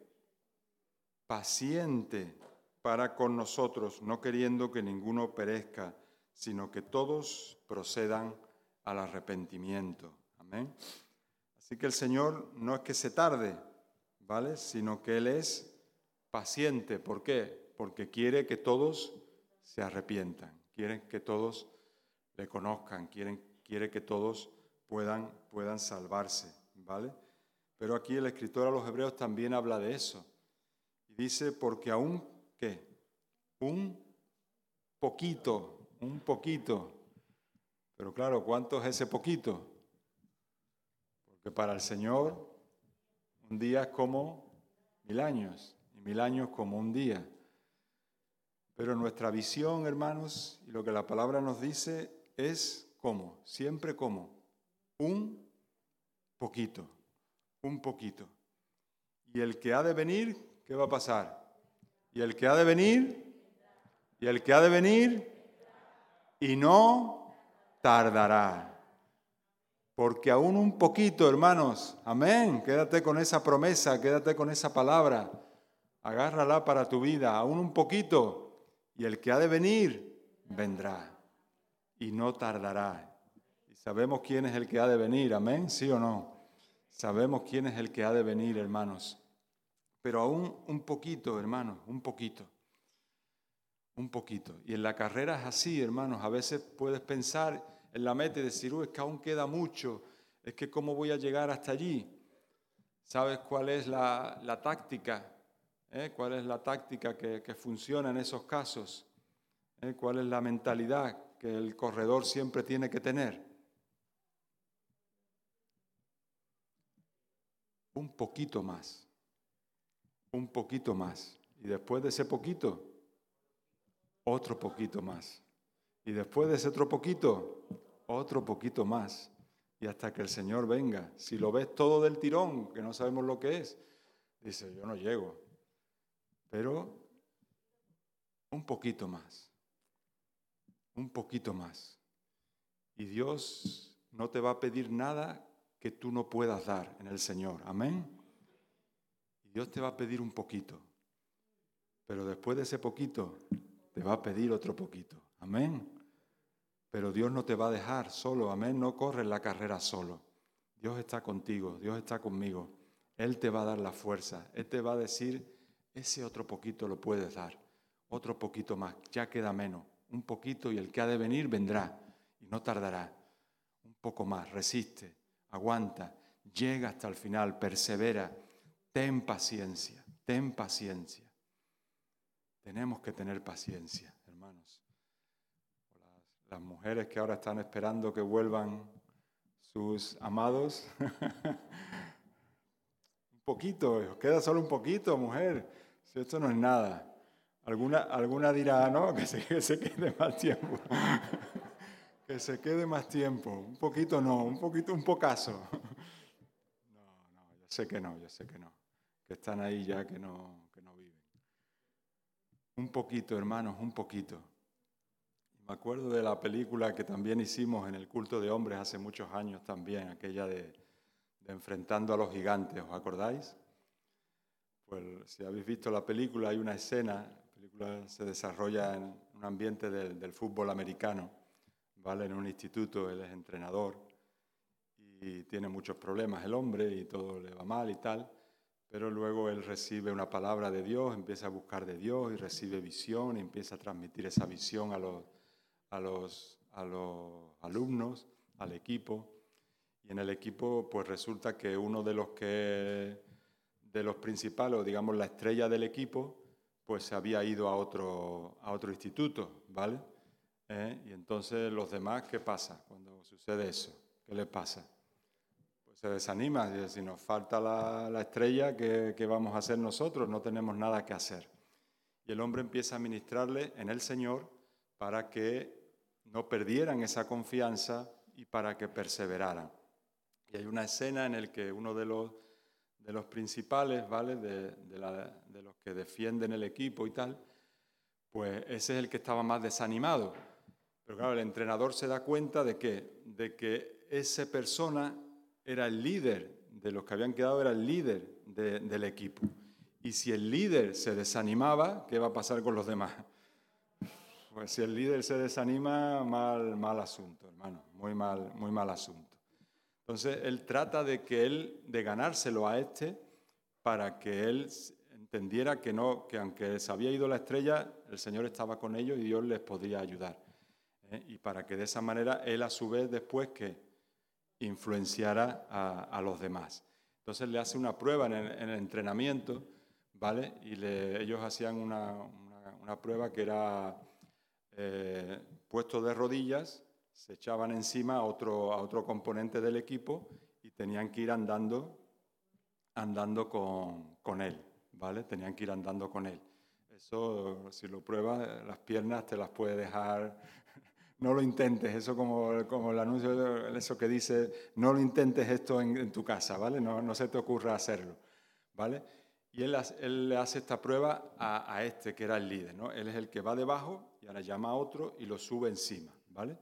paciente para con nosotros, no queriendo que ninguno perezca, sino que todos procedan al arrepentimiento. Amén. Así que el Señor no es que se tarde, ¿vale? Sino que Él es paciente. ¿Por qué? Porque quiere que todos se arrepientan, quiere que todos le conozcan, quieren, quiere que todos puedan, puedan salvarse, ¿vale? Pero aquí el escritor a los Hebreos también habla de eso. Y dice, porque aún, ¿qué? Un poquito, un poquito. Pero claro, ¿cuánto es ese poquito? Porque para el Señor un día es como mil años, y mil años como un día. Pero nuestra visión, hermanos, y lo que la palabra nos dice es ¿cómo? Siempre como un poquito, un poquito. Y el que ha de venir, ¿qué va a pasar? Y el que ha de venir, y el que ha de venir, y no tardará. Porque aún un poquito, hermanos, amén, quédate con esa promesa, quédate con esa palabra, agárrala para tu vida, aún un poquito, y el que ha de venir, vendrá, y no tardará. Y sabemos quién es el que ha de venir, amén, ¿sí o no? Sabemos quién es el que ha de venir, hermanos. Pero aún un poquito, hermanos, un poquito, un poquito. Y en la carrera es así, hermanos, a veces puedes pensar en la meta y decir, uy, es que aún queda mucho, es que cómo voy a llegar hasta allí. ¿Sabes cuál es la, la táctica? ¿Eh? ¿Cuál es la táctica que, que funciona en esos casos? ¿Eh? ¿Cuál es la mentalidad que el corredor siempre tiene que tener? Un poquito más, un poquito más. Y después de ese poquito, otro poquito más. Y después de ese otro poquito, otro poquito más. Y hasta que el Señor venga. Si lo ves todo del tirón, que no sabemos lo que es, dice, yo no llego. Pero un poquito más. Un poquito más. Y Dios no te va a pedir nada que tú no puedas dar en el Señor. Amén. Y Dios te va a pedir un poquito. Pero después de ese poquito, te va a pedir otro poquito. Amén. Pero Dios no te va a dejar solo, amén, no corres la carrera solo. Dios está contigo, Dios está conmigo. Él te va a dar la fuerza, Él te va a decir, ese otro poquito lo puedes dar, otro poquito más, ya queda menos, un poquito y el que ha de venir vendrá y no tardará. Un poco más, resiste, aguanta, llega hasta el final, persevera, ten paciencia, ten paciencia. Tenemos que tener paciencia, hermanos. Las mujeres que ahora están esperando que vuelvan sus amados. Un poquito, os queda solo un poquito, mujer. Si esto no es nada. Alguna, alguna dirá, no, que se, que se quede más tiempo. Que se quede más tiempo. Un poquito no, un poquito, un pocaso. No, no, yo sé que no, yo sé que no. Que están ahí ya que no, que no viven. Un poquito, hermanos, un poquito. Me acuerdo de la película que también hicimos en el culto de hombres hace muchos años también, aquella de, de Enfrentando a los Gigantes, ¿os acordáis? Pues si habéis visto la película, hay una escena, la película se desarrolla en un ambiente del, del fútbol americano, ¿vale? En un instituto, él es entrenador, y y tiene muchos problemas el hombre y todo le va mal y tal, pero luego él recibe una palabra de Dios, empieza a buscar de Dios y recibe visión y empieza a transmitir esa visión a los, a los, a los alumnos, al equipo. Y en el equipo pues resulta que uno de los que de los principales, o digamos la estrella del equipo, pues se había ido a otro, a otro instituto, ¿vale? ¿Eh? Y entonces los demás, ¿qué pasa cuando sucede eso? ¿Qué les pasa? Pues se desanima, dice, si nos falta la, la estrella, ¿qué, ¿qué vamos a hacer nosotros? No tenemos nada que hacer. Y el hombre empieza a ministrarle en el Señor para que no perdieran esa confianza y para que perseveraran. Y hay una escena en la que uno de los, de los principales, ¿vale? De, de, la, de los que defienden el equipo y tal, pues ese es el que estaba más desanimado. Pero claro, el entrenador se da cuenta de que, de que esa persona era el líder, de los que habían quedado era el líder de, del equipo. Y si el líder se desanimaba, ¿qué va a pasar con los demás? Pues si el líder se desanima, mal, mal asunto, hermano, muy mal, muy mal asunto. Entonces, él trata de que él, de ganárselo a este, para que él entendiera que no, que aunque se había ido la estrella, el Señor estaba con ellos y Dios les podía ayudar. ¿Eh? Y para que de esa manera él a su vez después que influenciara a, a los demás. Entonces le hace una prueba en el, en el entrenamiento, ¿vale? Y le, ellos hacían una, una, una prueba que era eh, puesto de rodillas, se echaban encima a otro, a otro componente del equipo y tenían que ir andando, andando con, con él, ¿vale? Tenían que ir andando con él. Eso, si lo pruebas, las piernas te las puede dejar. No lo intentes, eso como, como el anuncio, eso que dice, no lo intentes esto en, en tu casa, ¿vale? No, no se te ocurra hacerlo, ¿vale? Y él, él le hace esta prueba a, a este, que era el líder, ¿no? Él es el que va debajo y ahora llama a otro y lo sube encima, ¿vale?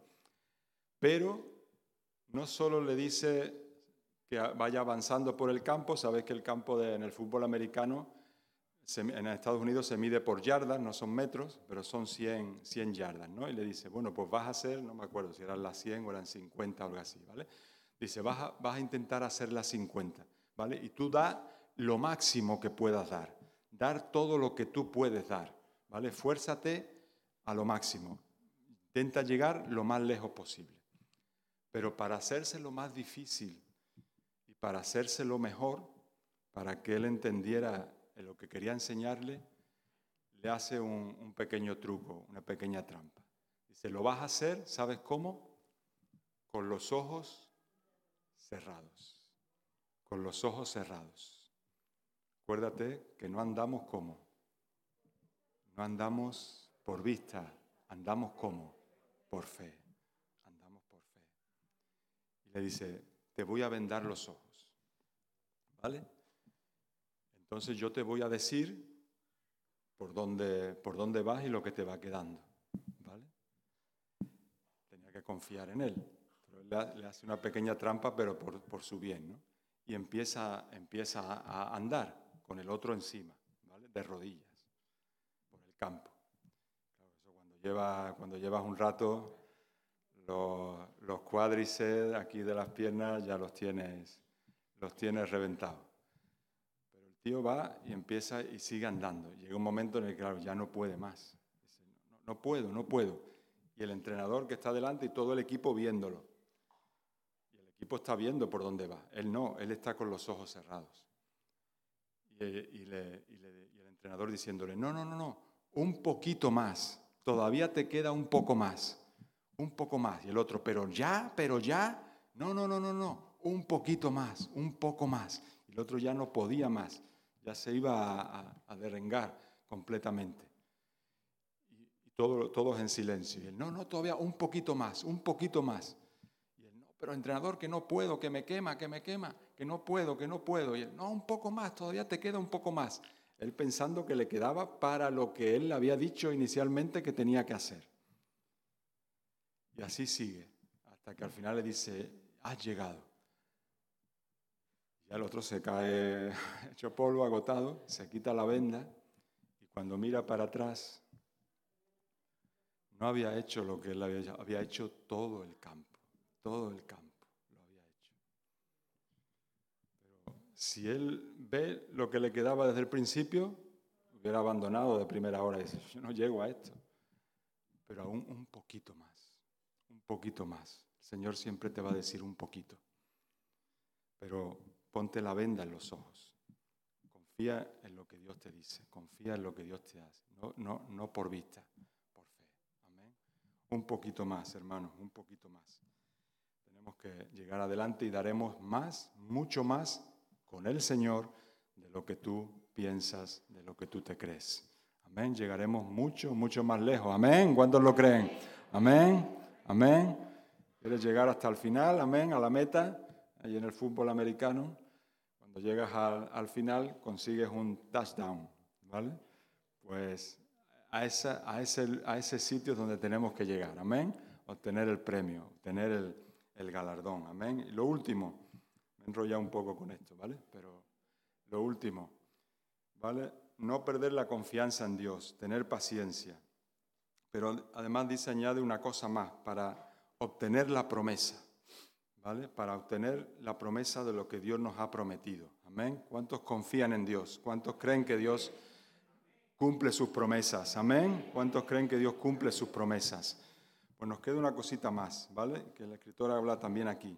Pero no solo le dice que vaya avanzando por el campo, sabéis que el campo de, en el fútbol americano, se, en Estados Unidos se mide por yardas, no son metros, pero son cien, cien yardas, ¿no? Y le dice, bueno, pues vas a hacer, no me acuerdo si eran las cien o eran cincuenta o algo así, ¿vale? Dice, vas a, vas a intentar hacer las cincuenta, ¿vale? Y tú da lo máximo que puedas dar, dar todo lo que tú puedes dar, ¿vale? Esfuérzate a lo máximo, intenta llegar lo más lejos posible. Pero para hacerse lo más difícil y para hacerse lo mejor, para que él entendiera lo que quería enseñarle, le hace un, un pequeño truco, una pequeña trampa. Dice, lo vas a hacer, ¿sabes cómo? Con los ojos cerrados. Con los ojos cerrados. Acuérdate que no andamos como. No andamos por vista, andamos como, por fe. Andamos por fe. Y le dice, te voy a vendar los ojos. ¿Vale? Entonces yo te voy a decir por dónde, por dónde vas y lo que te va quedando, ¿vale? Tenía que confiar en él. Pero él le hace una pequeña trampa, pero por, por su bien, ¿no? Y empieza, empieza a andar con el otro encima, ¿vale? De rodillas, por el campo. Claro, eso cuando, lleva, cuando llevas un rato, los, los cuádriceps aquí de las piernas ya los tienes, los tienes reventados. El tío va y empieza y sigue andando. Llega un momento en el que, claro, ya no puede más. Dice, no, no puedo, no puedo. Y el entrenador que está delante y todo el equipo viéndolo. Y el equipo está viendo por dónde va. Él no, él está con los ojos cerrados. Y, y, le, y, le, y el entrenador diciéndole, no, no, no, no, un poquito más. Todavía te queda un poco más. Un poco más. Y el otro, pero ya, pero ya. No, no, no, no, no. Un poquito más, un poco más. Y el otro ya no podía más. Ya se iba a, a, a derrengar completamente. Y, y todo, todos en silencio. Y él, no, no, todavía un poquito más, un poquito más. Y él, no, pero entrenador, que no puedo, que me quema, que me quema, que no puedo, que no puedo. Y él, no, un poco más, todavía te queda un poco más. Él pensando que le quedaba para lo que él había dicho inicialmente que tenía que hacer. Y así sigue, hasta que al final le dice, has llegado. Ya el otro se cae hecho polvo, agotado, se quita la venda y cuando mira para atrás no había hecho lo que él había hecho, había hecho todo el campo, todo el campo lo había hecho. si él ve lo que le quedaba desde el principio, hubiera abandonado de primera hora y dice, yo no llego a esto. Pero aún un poquito más, un poquito más. El Señor siempre te va a decir un poquito. Pero ponte la venda en los ojos. Confía en lo que Dios te dice, confía en lo que Dios te hace, no, no, no por vista, por fe. Amén. Un poquito más, hermanos, un poquito más. Tenemos que llegar adelante y daremos más, mucho más con el Señor de lo que tú piensas, de lo que tú te crees. Amén. Llegaremos mucho, mucho más lejos. Amén. ¿Cuántos lo creen? Amén. Amén. ¿Quieres llegar hasta el final? Amén. A la meta. Ahí en el fútbol americano, cuando llegas al, al final, consigues un touchdown, ¿vale? Pues a, esa, a, ese, a ese sitio es donde tenemos que llegar. Amén. Obtener el premio, obtener el, el galardón. Amén. Y lo último, me he enrollado un poco con esto, ¿vale? Pero lo último, ¿vale? No perder la confianza en Dios, tener paciencia. Pero además dice, añade una cosa más, para obtener la promesa, ¿vale? Para obtener la promesa de lo que Dios nos ha prometido. Amén. ¿Cuántos confían en Dios? ¿Cuántos creen que Dios cumple sus promesas? Amén. ¿Cuántos creen que Dios cumple sus promesas? Pues nos queda una cosita más, ¿vale? Que la Escritura habla también aquí.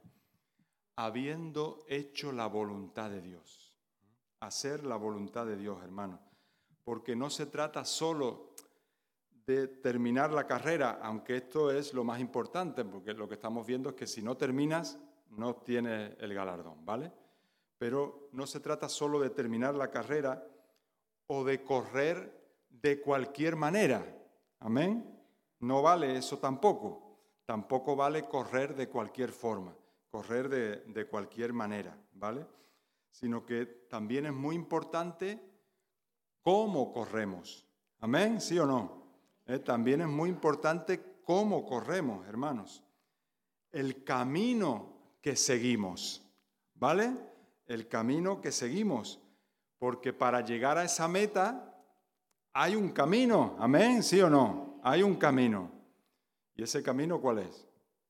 Habiendo hecho la voluntad de Dios. Hacer la voluntad de Dios, hermano. Porque no se trata solo de terminar la carrera, aunque esto es lo más importante, porque lo que estamos viendo es que si no terminas, no obtienes el galardón, ¿vale? Pero no se trata solo de terminar la carrera o de correr de cualquier manera, ¿amén? No vale eso tampoco, tampoco vale correr de cualquier forma, correr de, de cualquier manera, ¿vale? Sino que también es muy importante cómo corremos, ¿amén? ¿Sí o no? Eh, también es muy importante cómo corremos, hermanos. El camino que seguimos, ¿vale? El camino que seguimos. Porque para llegar a esa meta hay un camino, ¿amén? ¿Sí o no? Hay un camino. ¿Y ese camino cuál es?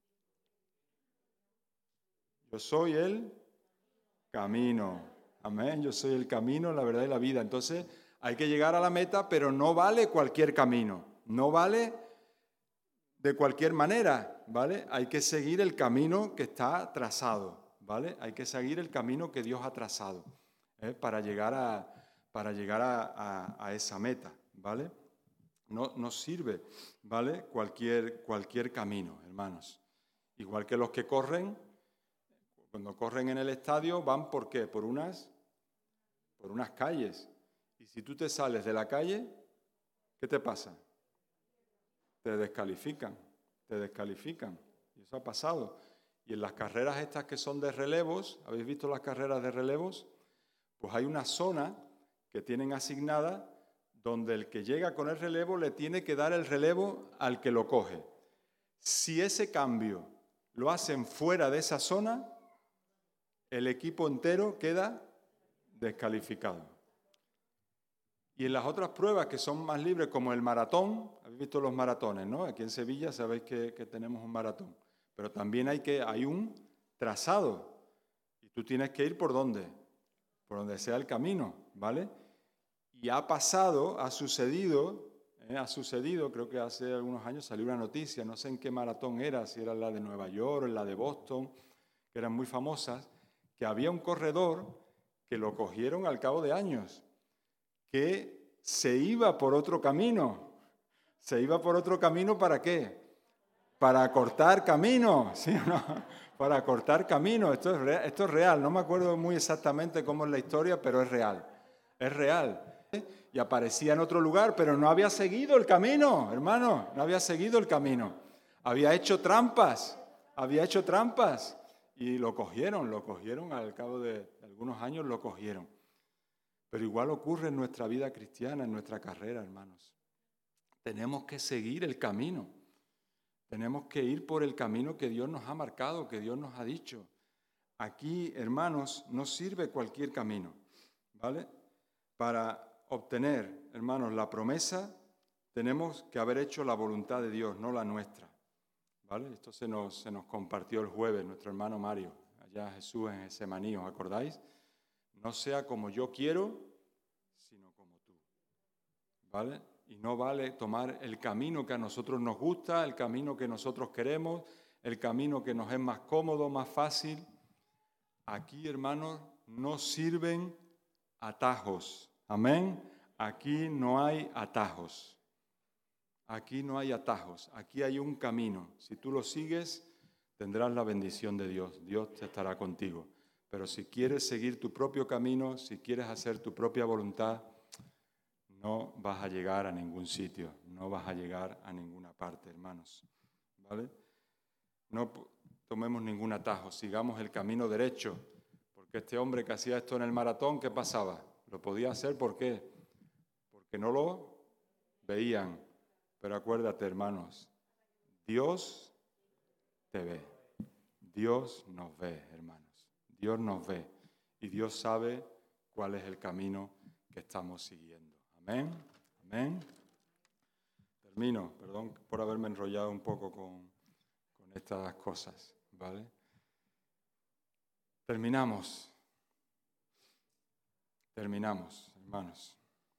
Yo soy el camino, amén. Yo soy el camino, la verdad y la vida. Entonces hay que llegar a la meta, pero no vale cualquier camino. No vale de cualquier manera, ¿vale? Hay que seguir el camino que está trazado, ¿vale? Hay que seguir el camino que Dios ha trazado, ¿eh? para llegar, a, para llegar a, a, a esa meta, ¿vale? No nos sirve, ¿vale? Cualquier, cualquier camino, hermanos. Igual que los que corren, cuando corren en el estadio, van ¿por qué? Por unas, por unas calles. Y si tú te sales de la calle, ¿qué te pasa? Te descalifican, te descalifican. Y eso ha pasado. Y en las carreras estas que son de relevos, ¿habéis visto las carreras de relevos? Pues hay una zona que tienen asignada donde el que llega con el relevo le tiene que dar el relevo al que lo coge. Si ese cambio lo hacen fuera de esa zona, el equipo entero queda descalificado. Y en las otras pruebas que son más libres, como el maratón, habéis visto los maratones, ¿no? Aquí en Sevilla sabéis que, que tenemos un maratón. Pero también hay, que, hay un trazado. Y tú tienes que ir por donde, por donde sea el camino, ¿vale? Y ha pasado, ha sucedido, ¿eh? ha sucedido, creo que hace algunos años salió una noticia, no sé en qué maratón era, si era la de Nueva York o la de Boston, que eran muy famosas, que había un corredor que lo cogieron al cabo de años, que se iba por otro camino. ¿Se iba por otro camino para qué? Para cortar camino, ¿sí o no? Para cortar camino. Esto es real, esto es real. No me acuerdo muy exactamente cómo es la historia, pero es real. Es real. Y aparecía en otro lugar, pero no había seguido el camino, hermano. No había seguido el camino. Había hecho trampas. Había hecho trampas. Y lo cogieron, lo cogieron. Al cabo de algunos años lo cogieron. Pero igual ocurre en nuestra vida cristiana, en nuestra carrera, hermanos. Tenemos que seguir el camino. Tenemos que ir por el camino que Dios nos ha marcado, que Dios nos ha dicho. Aquí, hermanos, no sirve cualquier camino, ¿vale? Para obtener, hermanos, la promesa, tenemos que haber hecho la voluntad de Dios, no la nuestra, ¿vale? Esto se nos, se nos compartió el jueves, nuestro hermano Mario, allá Jesús en Getsemaní, ¿os acordáis? no sea como yo quiero, sino como tú, ¿vale? Y no vale tomar el camino que a nosotros nos gusta, el camino que nosotros queremos, el camino que nos es más cómodo, más fácil. Aquí, hermanos, no sirven atajos. Amén. Aquí no hay atajos. Aquí no hay atajos. Aquí hay un camino. Si tú lo sigues, tendrás la bendición de Dios. Dios te estará contigo. Pero si quieres seguir tu propio camino, si quieres hacer tu propia voluntad, no vas a llegar a ningún sitio. No vas a llegar a ninguna parte, hermanos. ¿Vale? No tomemos ningún atajo. Sigamos el camino derecho. Porque este hombre que hacía esto en el maratón, ¿qué pasaba? Lo podía hacer, ¿por qué? Porque no lo veían. Pero acuérdate, hermanos, Dios te ve. Dios nos ve, hermanos. Dios nos ve. Y Dios sabe cuál es el camino que estamos siguiendo. Amén. Amén. Termino, perdón por haberme enrollado un poco con, con estas cosas, ¿vale? Terminamos. Terminamos, hermanos.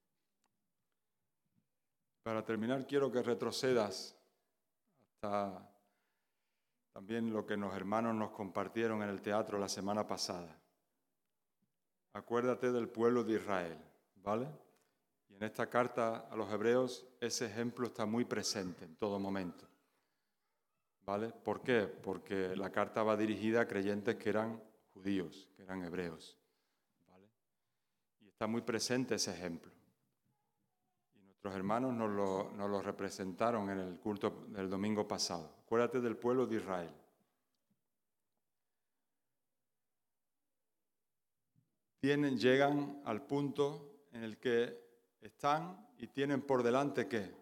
Para terminar, quiero que retrocedas hasta también lo que los hermanos nos compartieron en el teatro la semana pasada. Acuérdate del pueblo de Israel, ¿vale? Y en esta carta a los hebreos ese ejemplo está muy presente en todo momento, ¿vale? ¿Por qué? Porque la carta va dirigida a creyentes que eran judíos, que eran hebreos, ¿vale? Y está muy presente ese ejemplo. Nuestros hermanos nos lo, nos lo representaron en el culto del domingo pasado. Acuérdate del pueblo de Israel. Tienen, llegan al punto en el que están y tienen por delante ¿qué?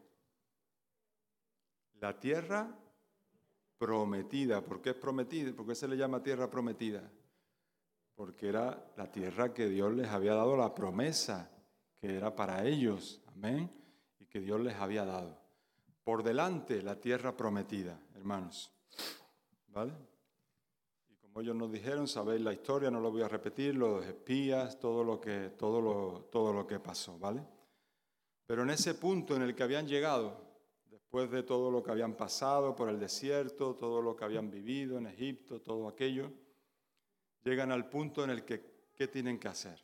La tierra prometida. ¿Por qué es prometida? ¿Por qué se le llama tierra prometida? Porque era la tierra que Dios les había dado, la promesa que era para ellos. Amén. Y que Dios les había dado. Por delante la tierra prometida, hermanos. ¿Vale? Y como ellos nos dijeron, sabéis la historia, no lo voy a repetir, los espías, todo lo que, todo lo, todo lo que pasó, ¿vale? Pero en ese punto en el que habían llegado, después de todo lo que habían pasado por el desierto, todo lo que habían vivido en Egipto, todo aquello, llegan al punto en el que, ¿qué tienen que hacer?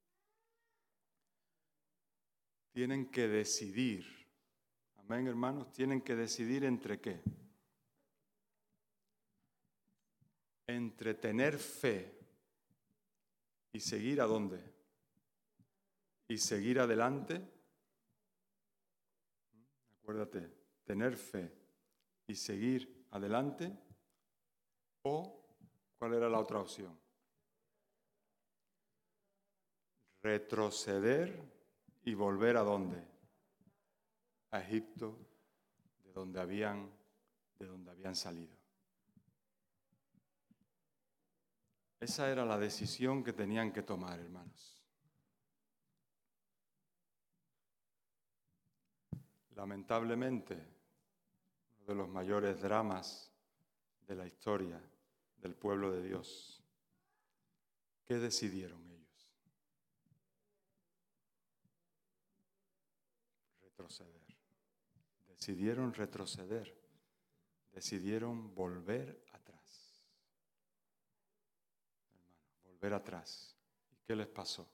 Tienen que decidir. Amén, hermanos, tienen que decidir entre qué. Entre tener fe y seguir a dónde. Y seguir adelante. Acuérdate, tener fe y seguir adelante. O, ¿cuál era la otra opción? Retroceder y volver a dónde. A Egipto, de donde habían, de donde habían salido. Esa era la decisión que tenían que tomar, hermanos. Lamentablemente, uno de los mayores dramas de la historia del pueblo de Dios. ¿Qué decidieron ellos? Retroceder. Decidieron retroceder. Decidieron volver atrás. Hermano, volver atrás. ¿Y qué les pasó?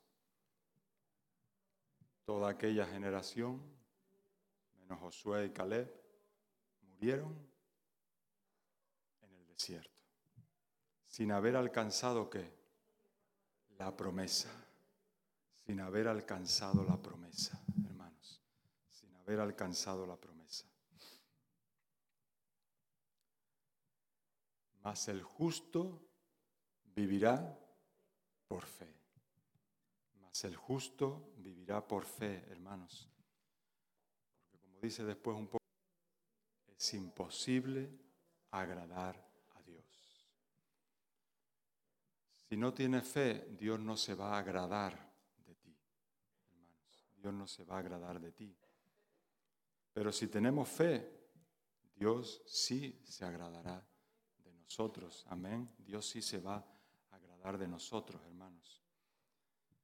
Toda aquella generación, menos Josué y Caleb, murieron en el desierto, sin haber alcanzado ¿qué? La promesa, sin haber alcanzado la promesa, hermanos, sin haber alcanzado la promesa. Mas el justo vivirá por fe. Mas el justo vivirá por fe, hermanos. Porque como dice después un poco, es imposible agradar a Dios. Si no tienes fe, Dios no se va a agradar de ti, hermanos. Dios no se va a agradar de ti. Pero si tenemos fe, Dios sí se agradará de nosotros. Amén. Dios sí se va a agradar de nosotros, hermanos.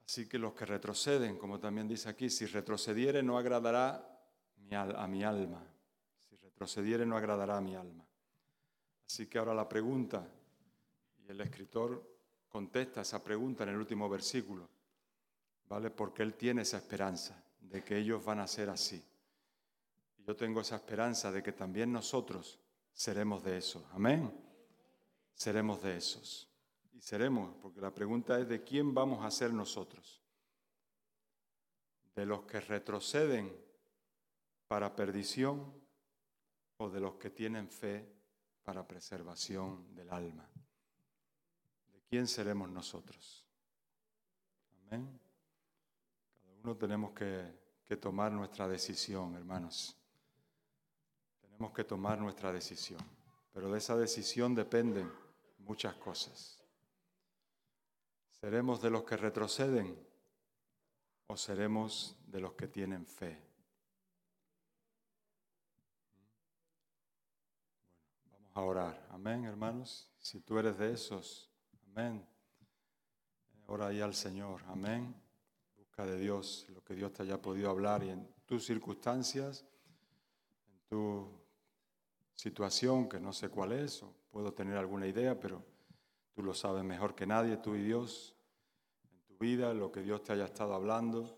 Así que los que retroceden, como también dice aquí, si retrocediere no agradará a mi alma. Si retrocediere no agradará a mi alma. Así que ahora la pregunta, y el escritor contesta esa pregunta en el último versículo, ¿vale? Porque él tiene esa esperanza de que ellos van a ser así. Y yo tengo esa esperanza de que también nosotros seremos de esos. Amén. Seremos de esos. Y seremos, porque la pregunta es de quién vamos a ser nosotros. ¿De los que retroceden para perdición o de los que tienen fe para preservación del alma? ¿De quién seremos nosotros? Amén. Cada uno tenemos que, que tomar nuestra decisión, hermanos. Tenemos que tomar nuestra decisión. Pero de esa decisión dependen muchas cosas. ¿Seremos de los que retroceden o seremos de los que tienen fe? Bueno, vamos a orar. Amén, hermanos. Si tú eres de esos, amén. Ora ahí al Señor, amén. Busca de Dios lo que Dios te haya podido hablar y en tus circunstancias, en tu situación, que no sé cuál es, o puedo tener alguna idea, pero tú lo sabes mejor que nadie, tú y Dios, en tu vida, lo que Dios te haya estado hablando,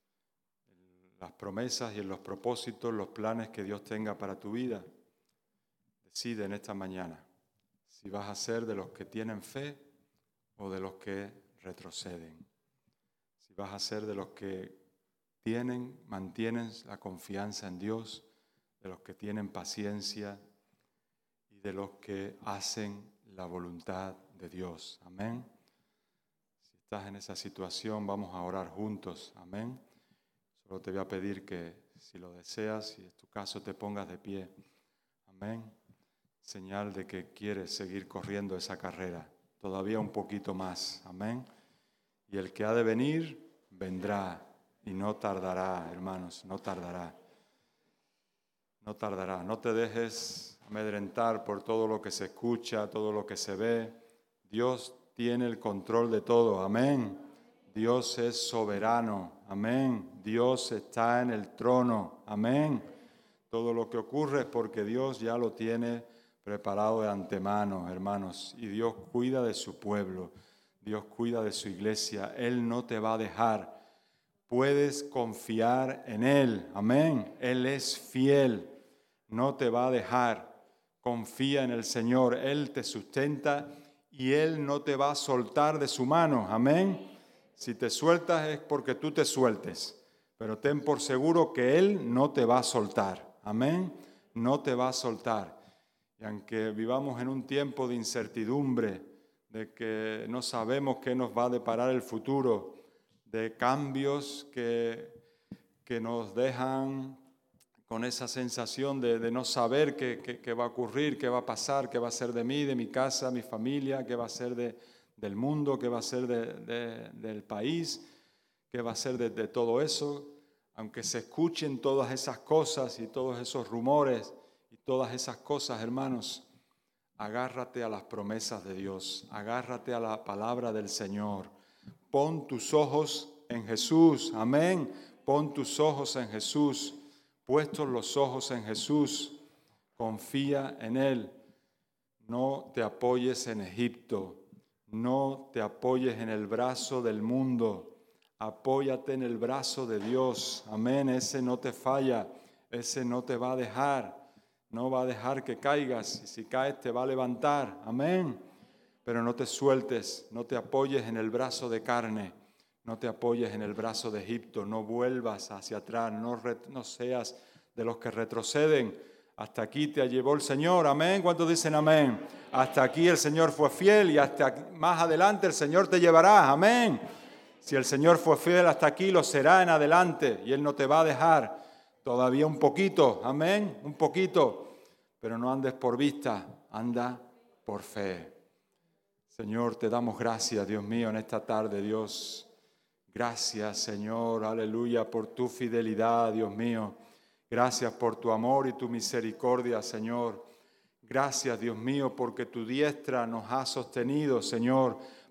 en las promesas y en los propósitos, los planes que Dios tenga para tu vida. Decide en esta mañana si vas a ser de los que tienen fe o de los que retroceden. Si vas a ser de los que tienen, mantienen la confianza en Dios, de los que tienen paciencia y de los que hacen la voluntad de Dios. Amén. Si estás en esa situación, vamos a orar juntos. Amén. Solo te voy a pedir que, si lo deseas, si es tu caso, te pongas de pie. Amén. Señal de que quieres seguir corriendo esa carrera. Todavía un poquito más. Amén. Y el que ha de venir, vendrá. Y no tardará, hermanos, no tardará. No tardará. No te dejes amedrentar por todo lo que se escucha, todo lo que se ve. Dios tiene el control de todo. Amén. Dios es soberano. Amén. Dios está en el trono. Amén. Todo lo que ocurre es porque Dios ya lo tiene preparado de antemano, hermanos. Y Dios cuida de su pueblo. Dios cuida de su iglesia. Él no te va a dejar. Puedes confiar en Él. Amén. Él es fiel. No te va a dejar. Confía en el Señor. Él te sustenta y Él no te va a soltar de su mano. Amén. Si te sueltas es porque tú te sueltes. Pero ten por seguro que Él no te va a soltar. Amén. No te va a soltar. Y aunque vivamos en un tiempo de incertidumbre, de que no sabemos qué nos va a deparar el futuro, de cambios que, que nos dejan con esa sensación de, de no saber qué, qué, qué va a ocurrir, qué va a pasar, qué va a ser de mí, de mi casa, mi familia, qué va a ser de, del mundo, qué va a ser de, de, del país, qué va a ser de, de todo eso. Aunque se escuchen todas esas cosas y todos esos rumores y todas esas cosas, hermanos, agárrate a las promesas de Dios, agárrate a la palabra del Señor. Pon tus ojos en Jesús, amén. Pon tus ojos en Jesús. Puestos los ojos en Jesús, confía en Él. No te apoyes en Egipto, no te apoyes en el brazo del mundo. Apóyate en el brazo de Dios, amén. Ese no te falla, ese no te va a dejar, no va a dejar que caigas. Y si caes te va a levantar, amén. Pero no te sueltes, no te apoyes en el brazo de carne. No te apoyes en el brazo de Egipto, no vuelvas hacia atrás, no, re, no seas de los que retroceden. Hasta aquí te llevó el Señor, amén. ¿Cuántos dicen amén? Hasta aquí el Señor fue fiel y hasta aquí, más adelante el Señor te llevará, amén. Si el Señor fue fiel hasta aquí, lo será en adelante y Él no te va a dejar. Todavía un poquito, amén, un poquito. Pero no andes por vista, anda por fe. Señor, te damos gracias, Dios mío, en esta tarde, Dios. Gracias, Señor, aleluya, por tu fidelidad, Dios mío. Gracias por tu amor y tu misericordia, Señor. Gracias, Dios mío, porque tu diestra nos ha sostenido, Señor,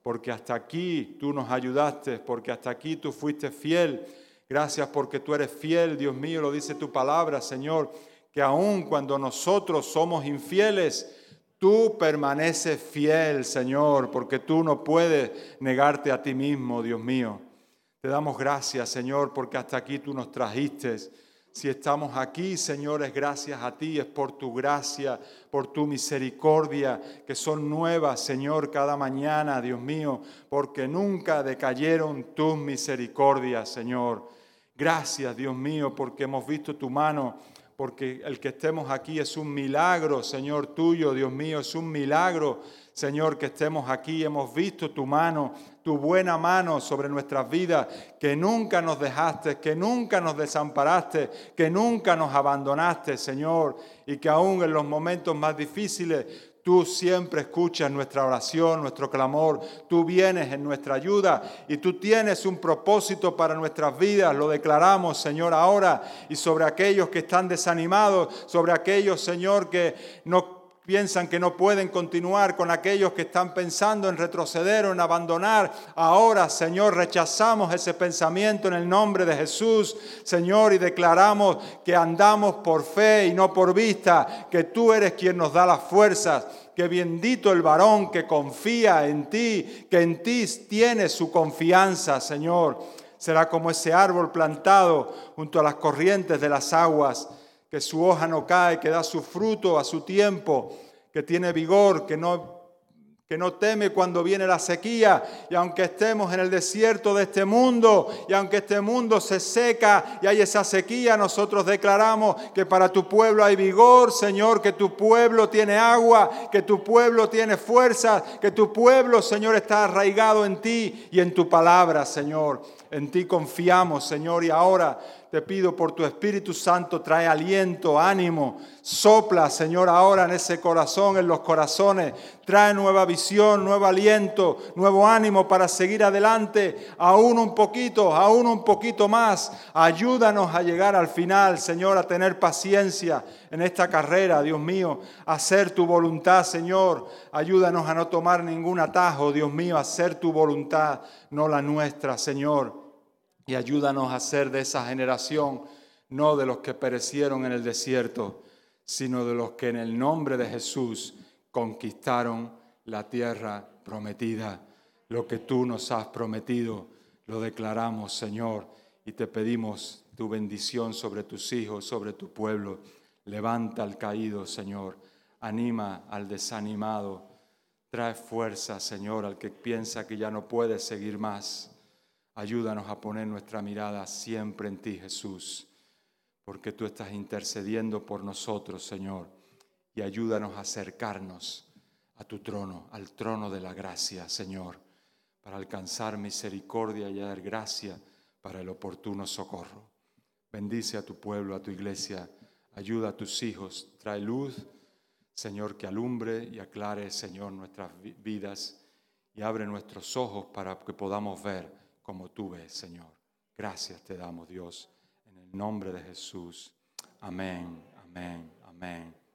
porque hasta aquí tú nos ayudaste, porque hasta aquí tú fuiste fiel. Gracias porque tú eres fiel, Dios mío, lo dice tu palabra, Señor, que aun cuando nosotros somos infieles, tú permaneces fiel, Señor, porque tú no puedes negarte a ti mismo, Dios mío. Te damos gracias, Señor, porque hasta aquí tú nos trajiste. Si estamos aquí, Señor, es gracias a ti, es por tu gracia, por tu misericordia, que son nuevas, Señor, cada mañana, Dios mío, porque nunca decayeron tus misericordias, Señor. Gracias, Dios mío, porque hemos visto tu mano, porque el que estemos aquí es un milagro, Señor, tuyo, Dios mío, es un milagro, Señor, que estemos aquí. Hemos visto tu mano, tu buena mano sobre nuestras vidas, que nunca nos dejaste, que nunca nos desamparaste, que nunca nos abandonaste, Señor, y que aún en los momentos más difíciles tú siempre escuchas nuestra oración, nuestro clamor, tú vienes en nuestra ayuda y tú tienes un propósito para nuestras vidas. Lo declaramos, Señor, ahora, y sobre aquellos que están desanimados, sobre aquellos, Señor, que no piensan que no pueden continuar, con aquellos que están pensando en retroceder o en abandonar. Ahora, Señor, rechazamos ese pensamiento en el nombre de Jesús, Señor, y declaramos que andamos por fe y no por vista, que tú eres quien nos da las fuerzas, que bendito el varón que confía en ti, que en ti tiene su confianza, Señor. Será como ese árbol plantado junto a las corrientes de las aguas, que su hoja no cae, que da su fruto a su tiempo, que tiene vigor, que no, que no teme cuando viene la sequía. Y aunque estemos en el desierto de este mundo, y aunque este mundo se seca y hay esa sequía, nosotros declaramos que para tu pueblo hay vigor, Señor, que tu pueblo tiene agua, que tu pueblo tiene fuerza, que tu pueblo, Señor, está arraigado en ti y en tu palabra, Señor. En ti confiamos, Señor, y ahora te pido por tu Espíritu Santo, trae aliento, ánimo, sopla, Señor, ahora en ese corazón, en los corazones, trae nueva visión, nuevo aliento, nuevo ánimo para seguir adelante, aún un poquito, aún un poquito más. Ayúdanos a llegar al final, Señor, a tener paciencia en esta carrera, Dios mío, a hacer tu voluntad, Señor. Ayúdanos a no tomar ningún atajo, Dios mío, a hacer tu voluntad, no la nuestra, Señor. Y ayúdanos a ser de esa generación, no de los que perecieron en el desierto, sino de los que en el nombre de Jesús conquistaron la tierra prometida. Lo que tú nos has prometido, lo declaramos, Señor, y te pedimos tu bendición sobre tus hijos, sobre tu pueblo. Levanta al caído, Señor. Anima al desanimado. Trae fuerza, Señor, al que piensa que ya no puede seguir más. Ayúdanos a poner nuestra mirada siempre en ti, Jesús, porque tú estás intercediendo por nosotros, Señor, y ayúdanos a acercarnos a tu trono, al trono de la gracia, Señor, para alcanzar misericordia y dar gracia para el oportuno socorro. Bendice a tu pueblo, a tu iglesia, ayuda a tus hijos, trae luz, Señor, que alumbre y aclare, Señor, nuestras vidas y abre nuestros ojos para que podamos ver como tú ves, Señor. Gracias te damos, Dios, en el nombre de Jesús. Amén, amén, amén.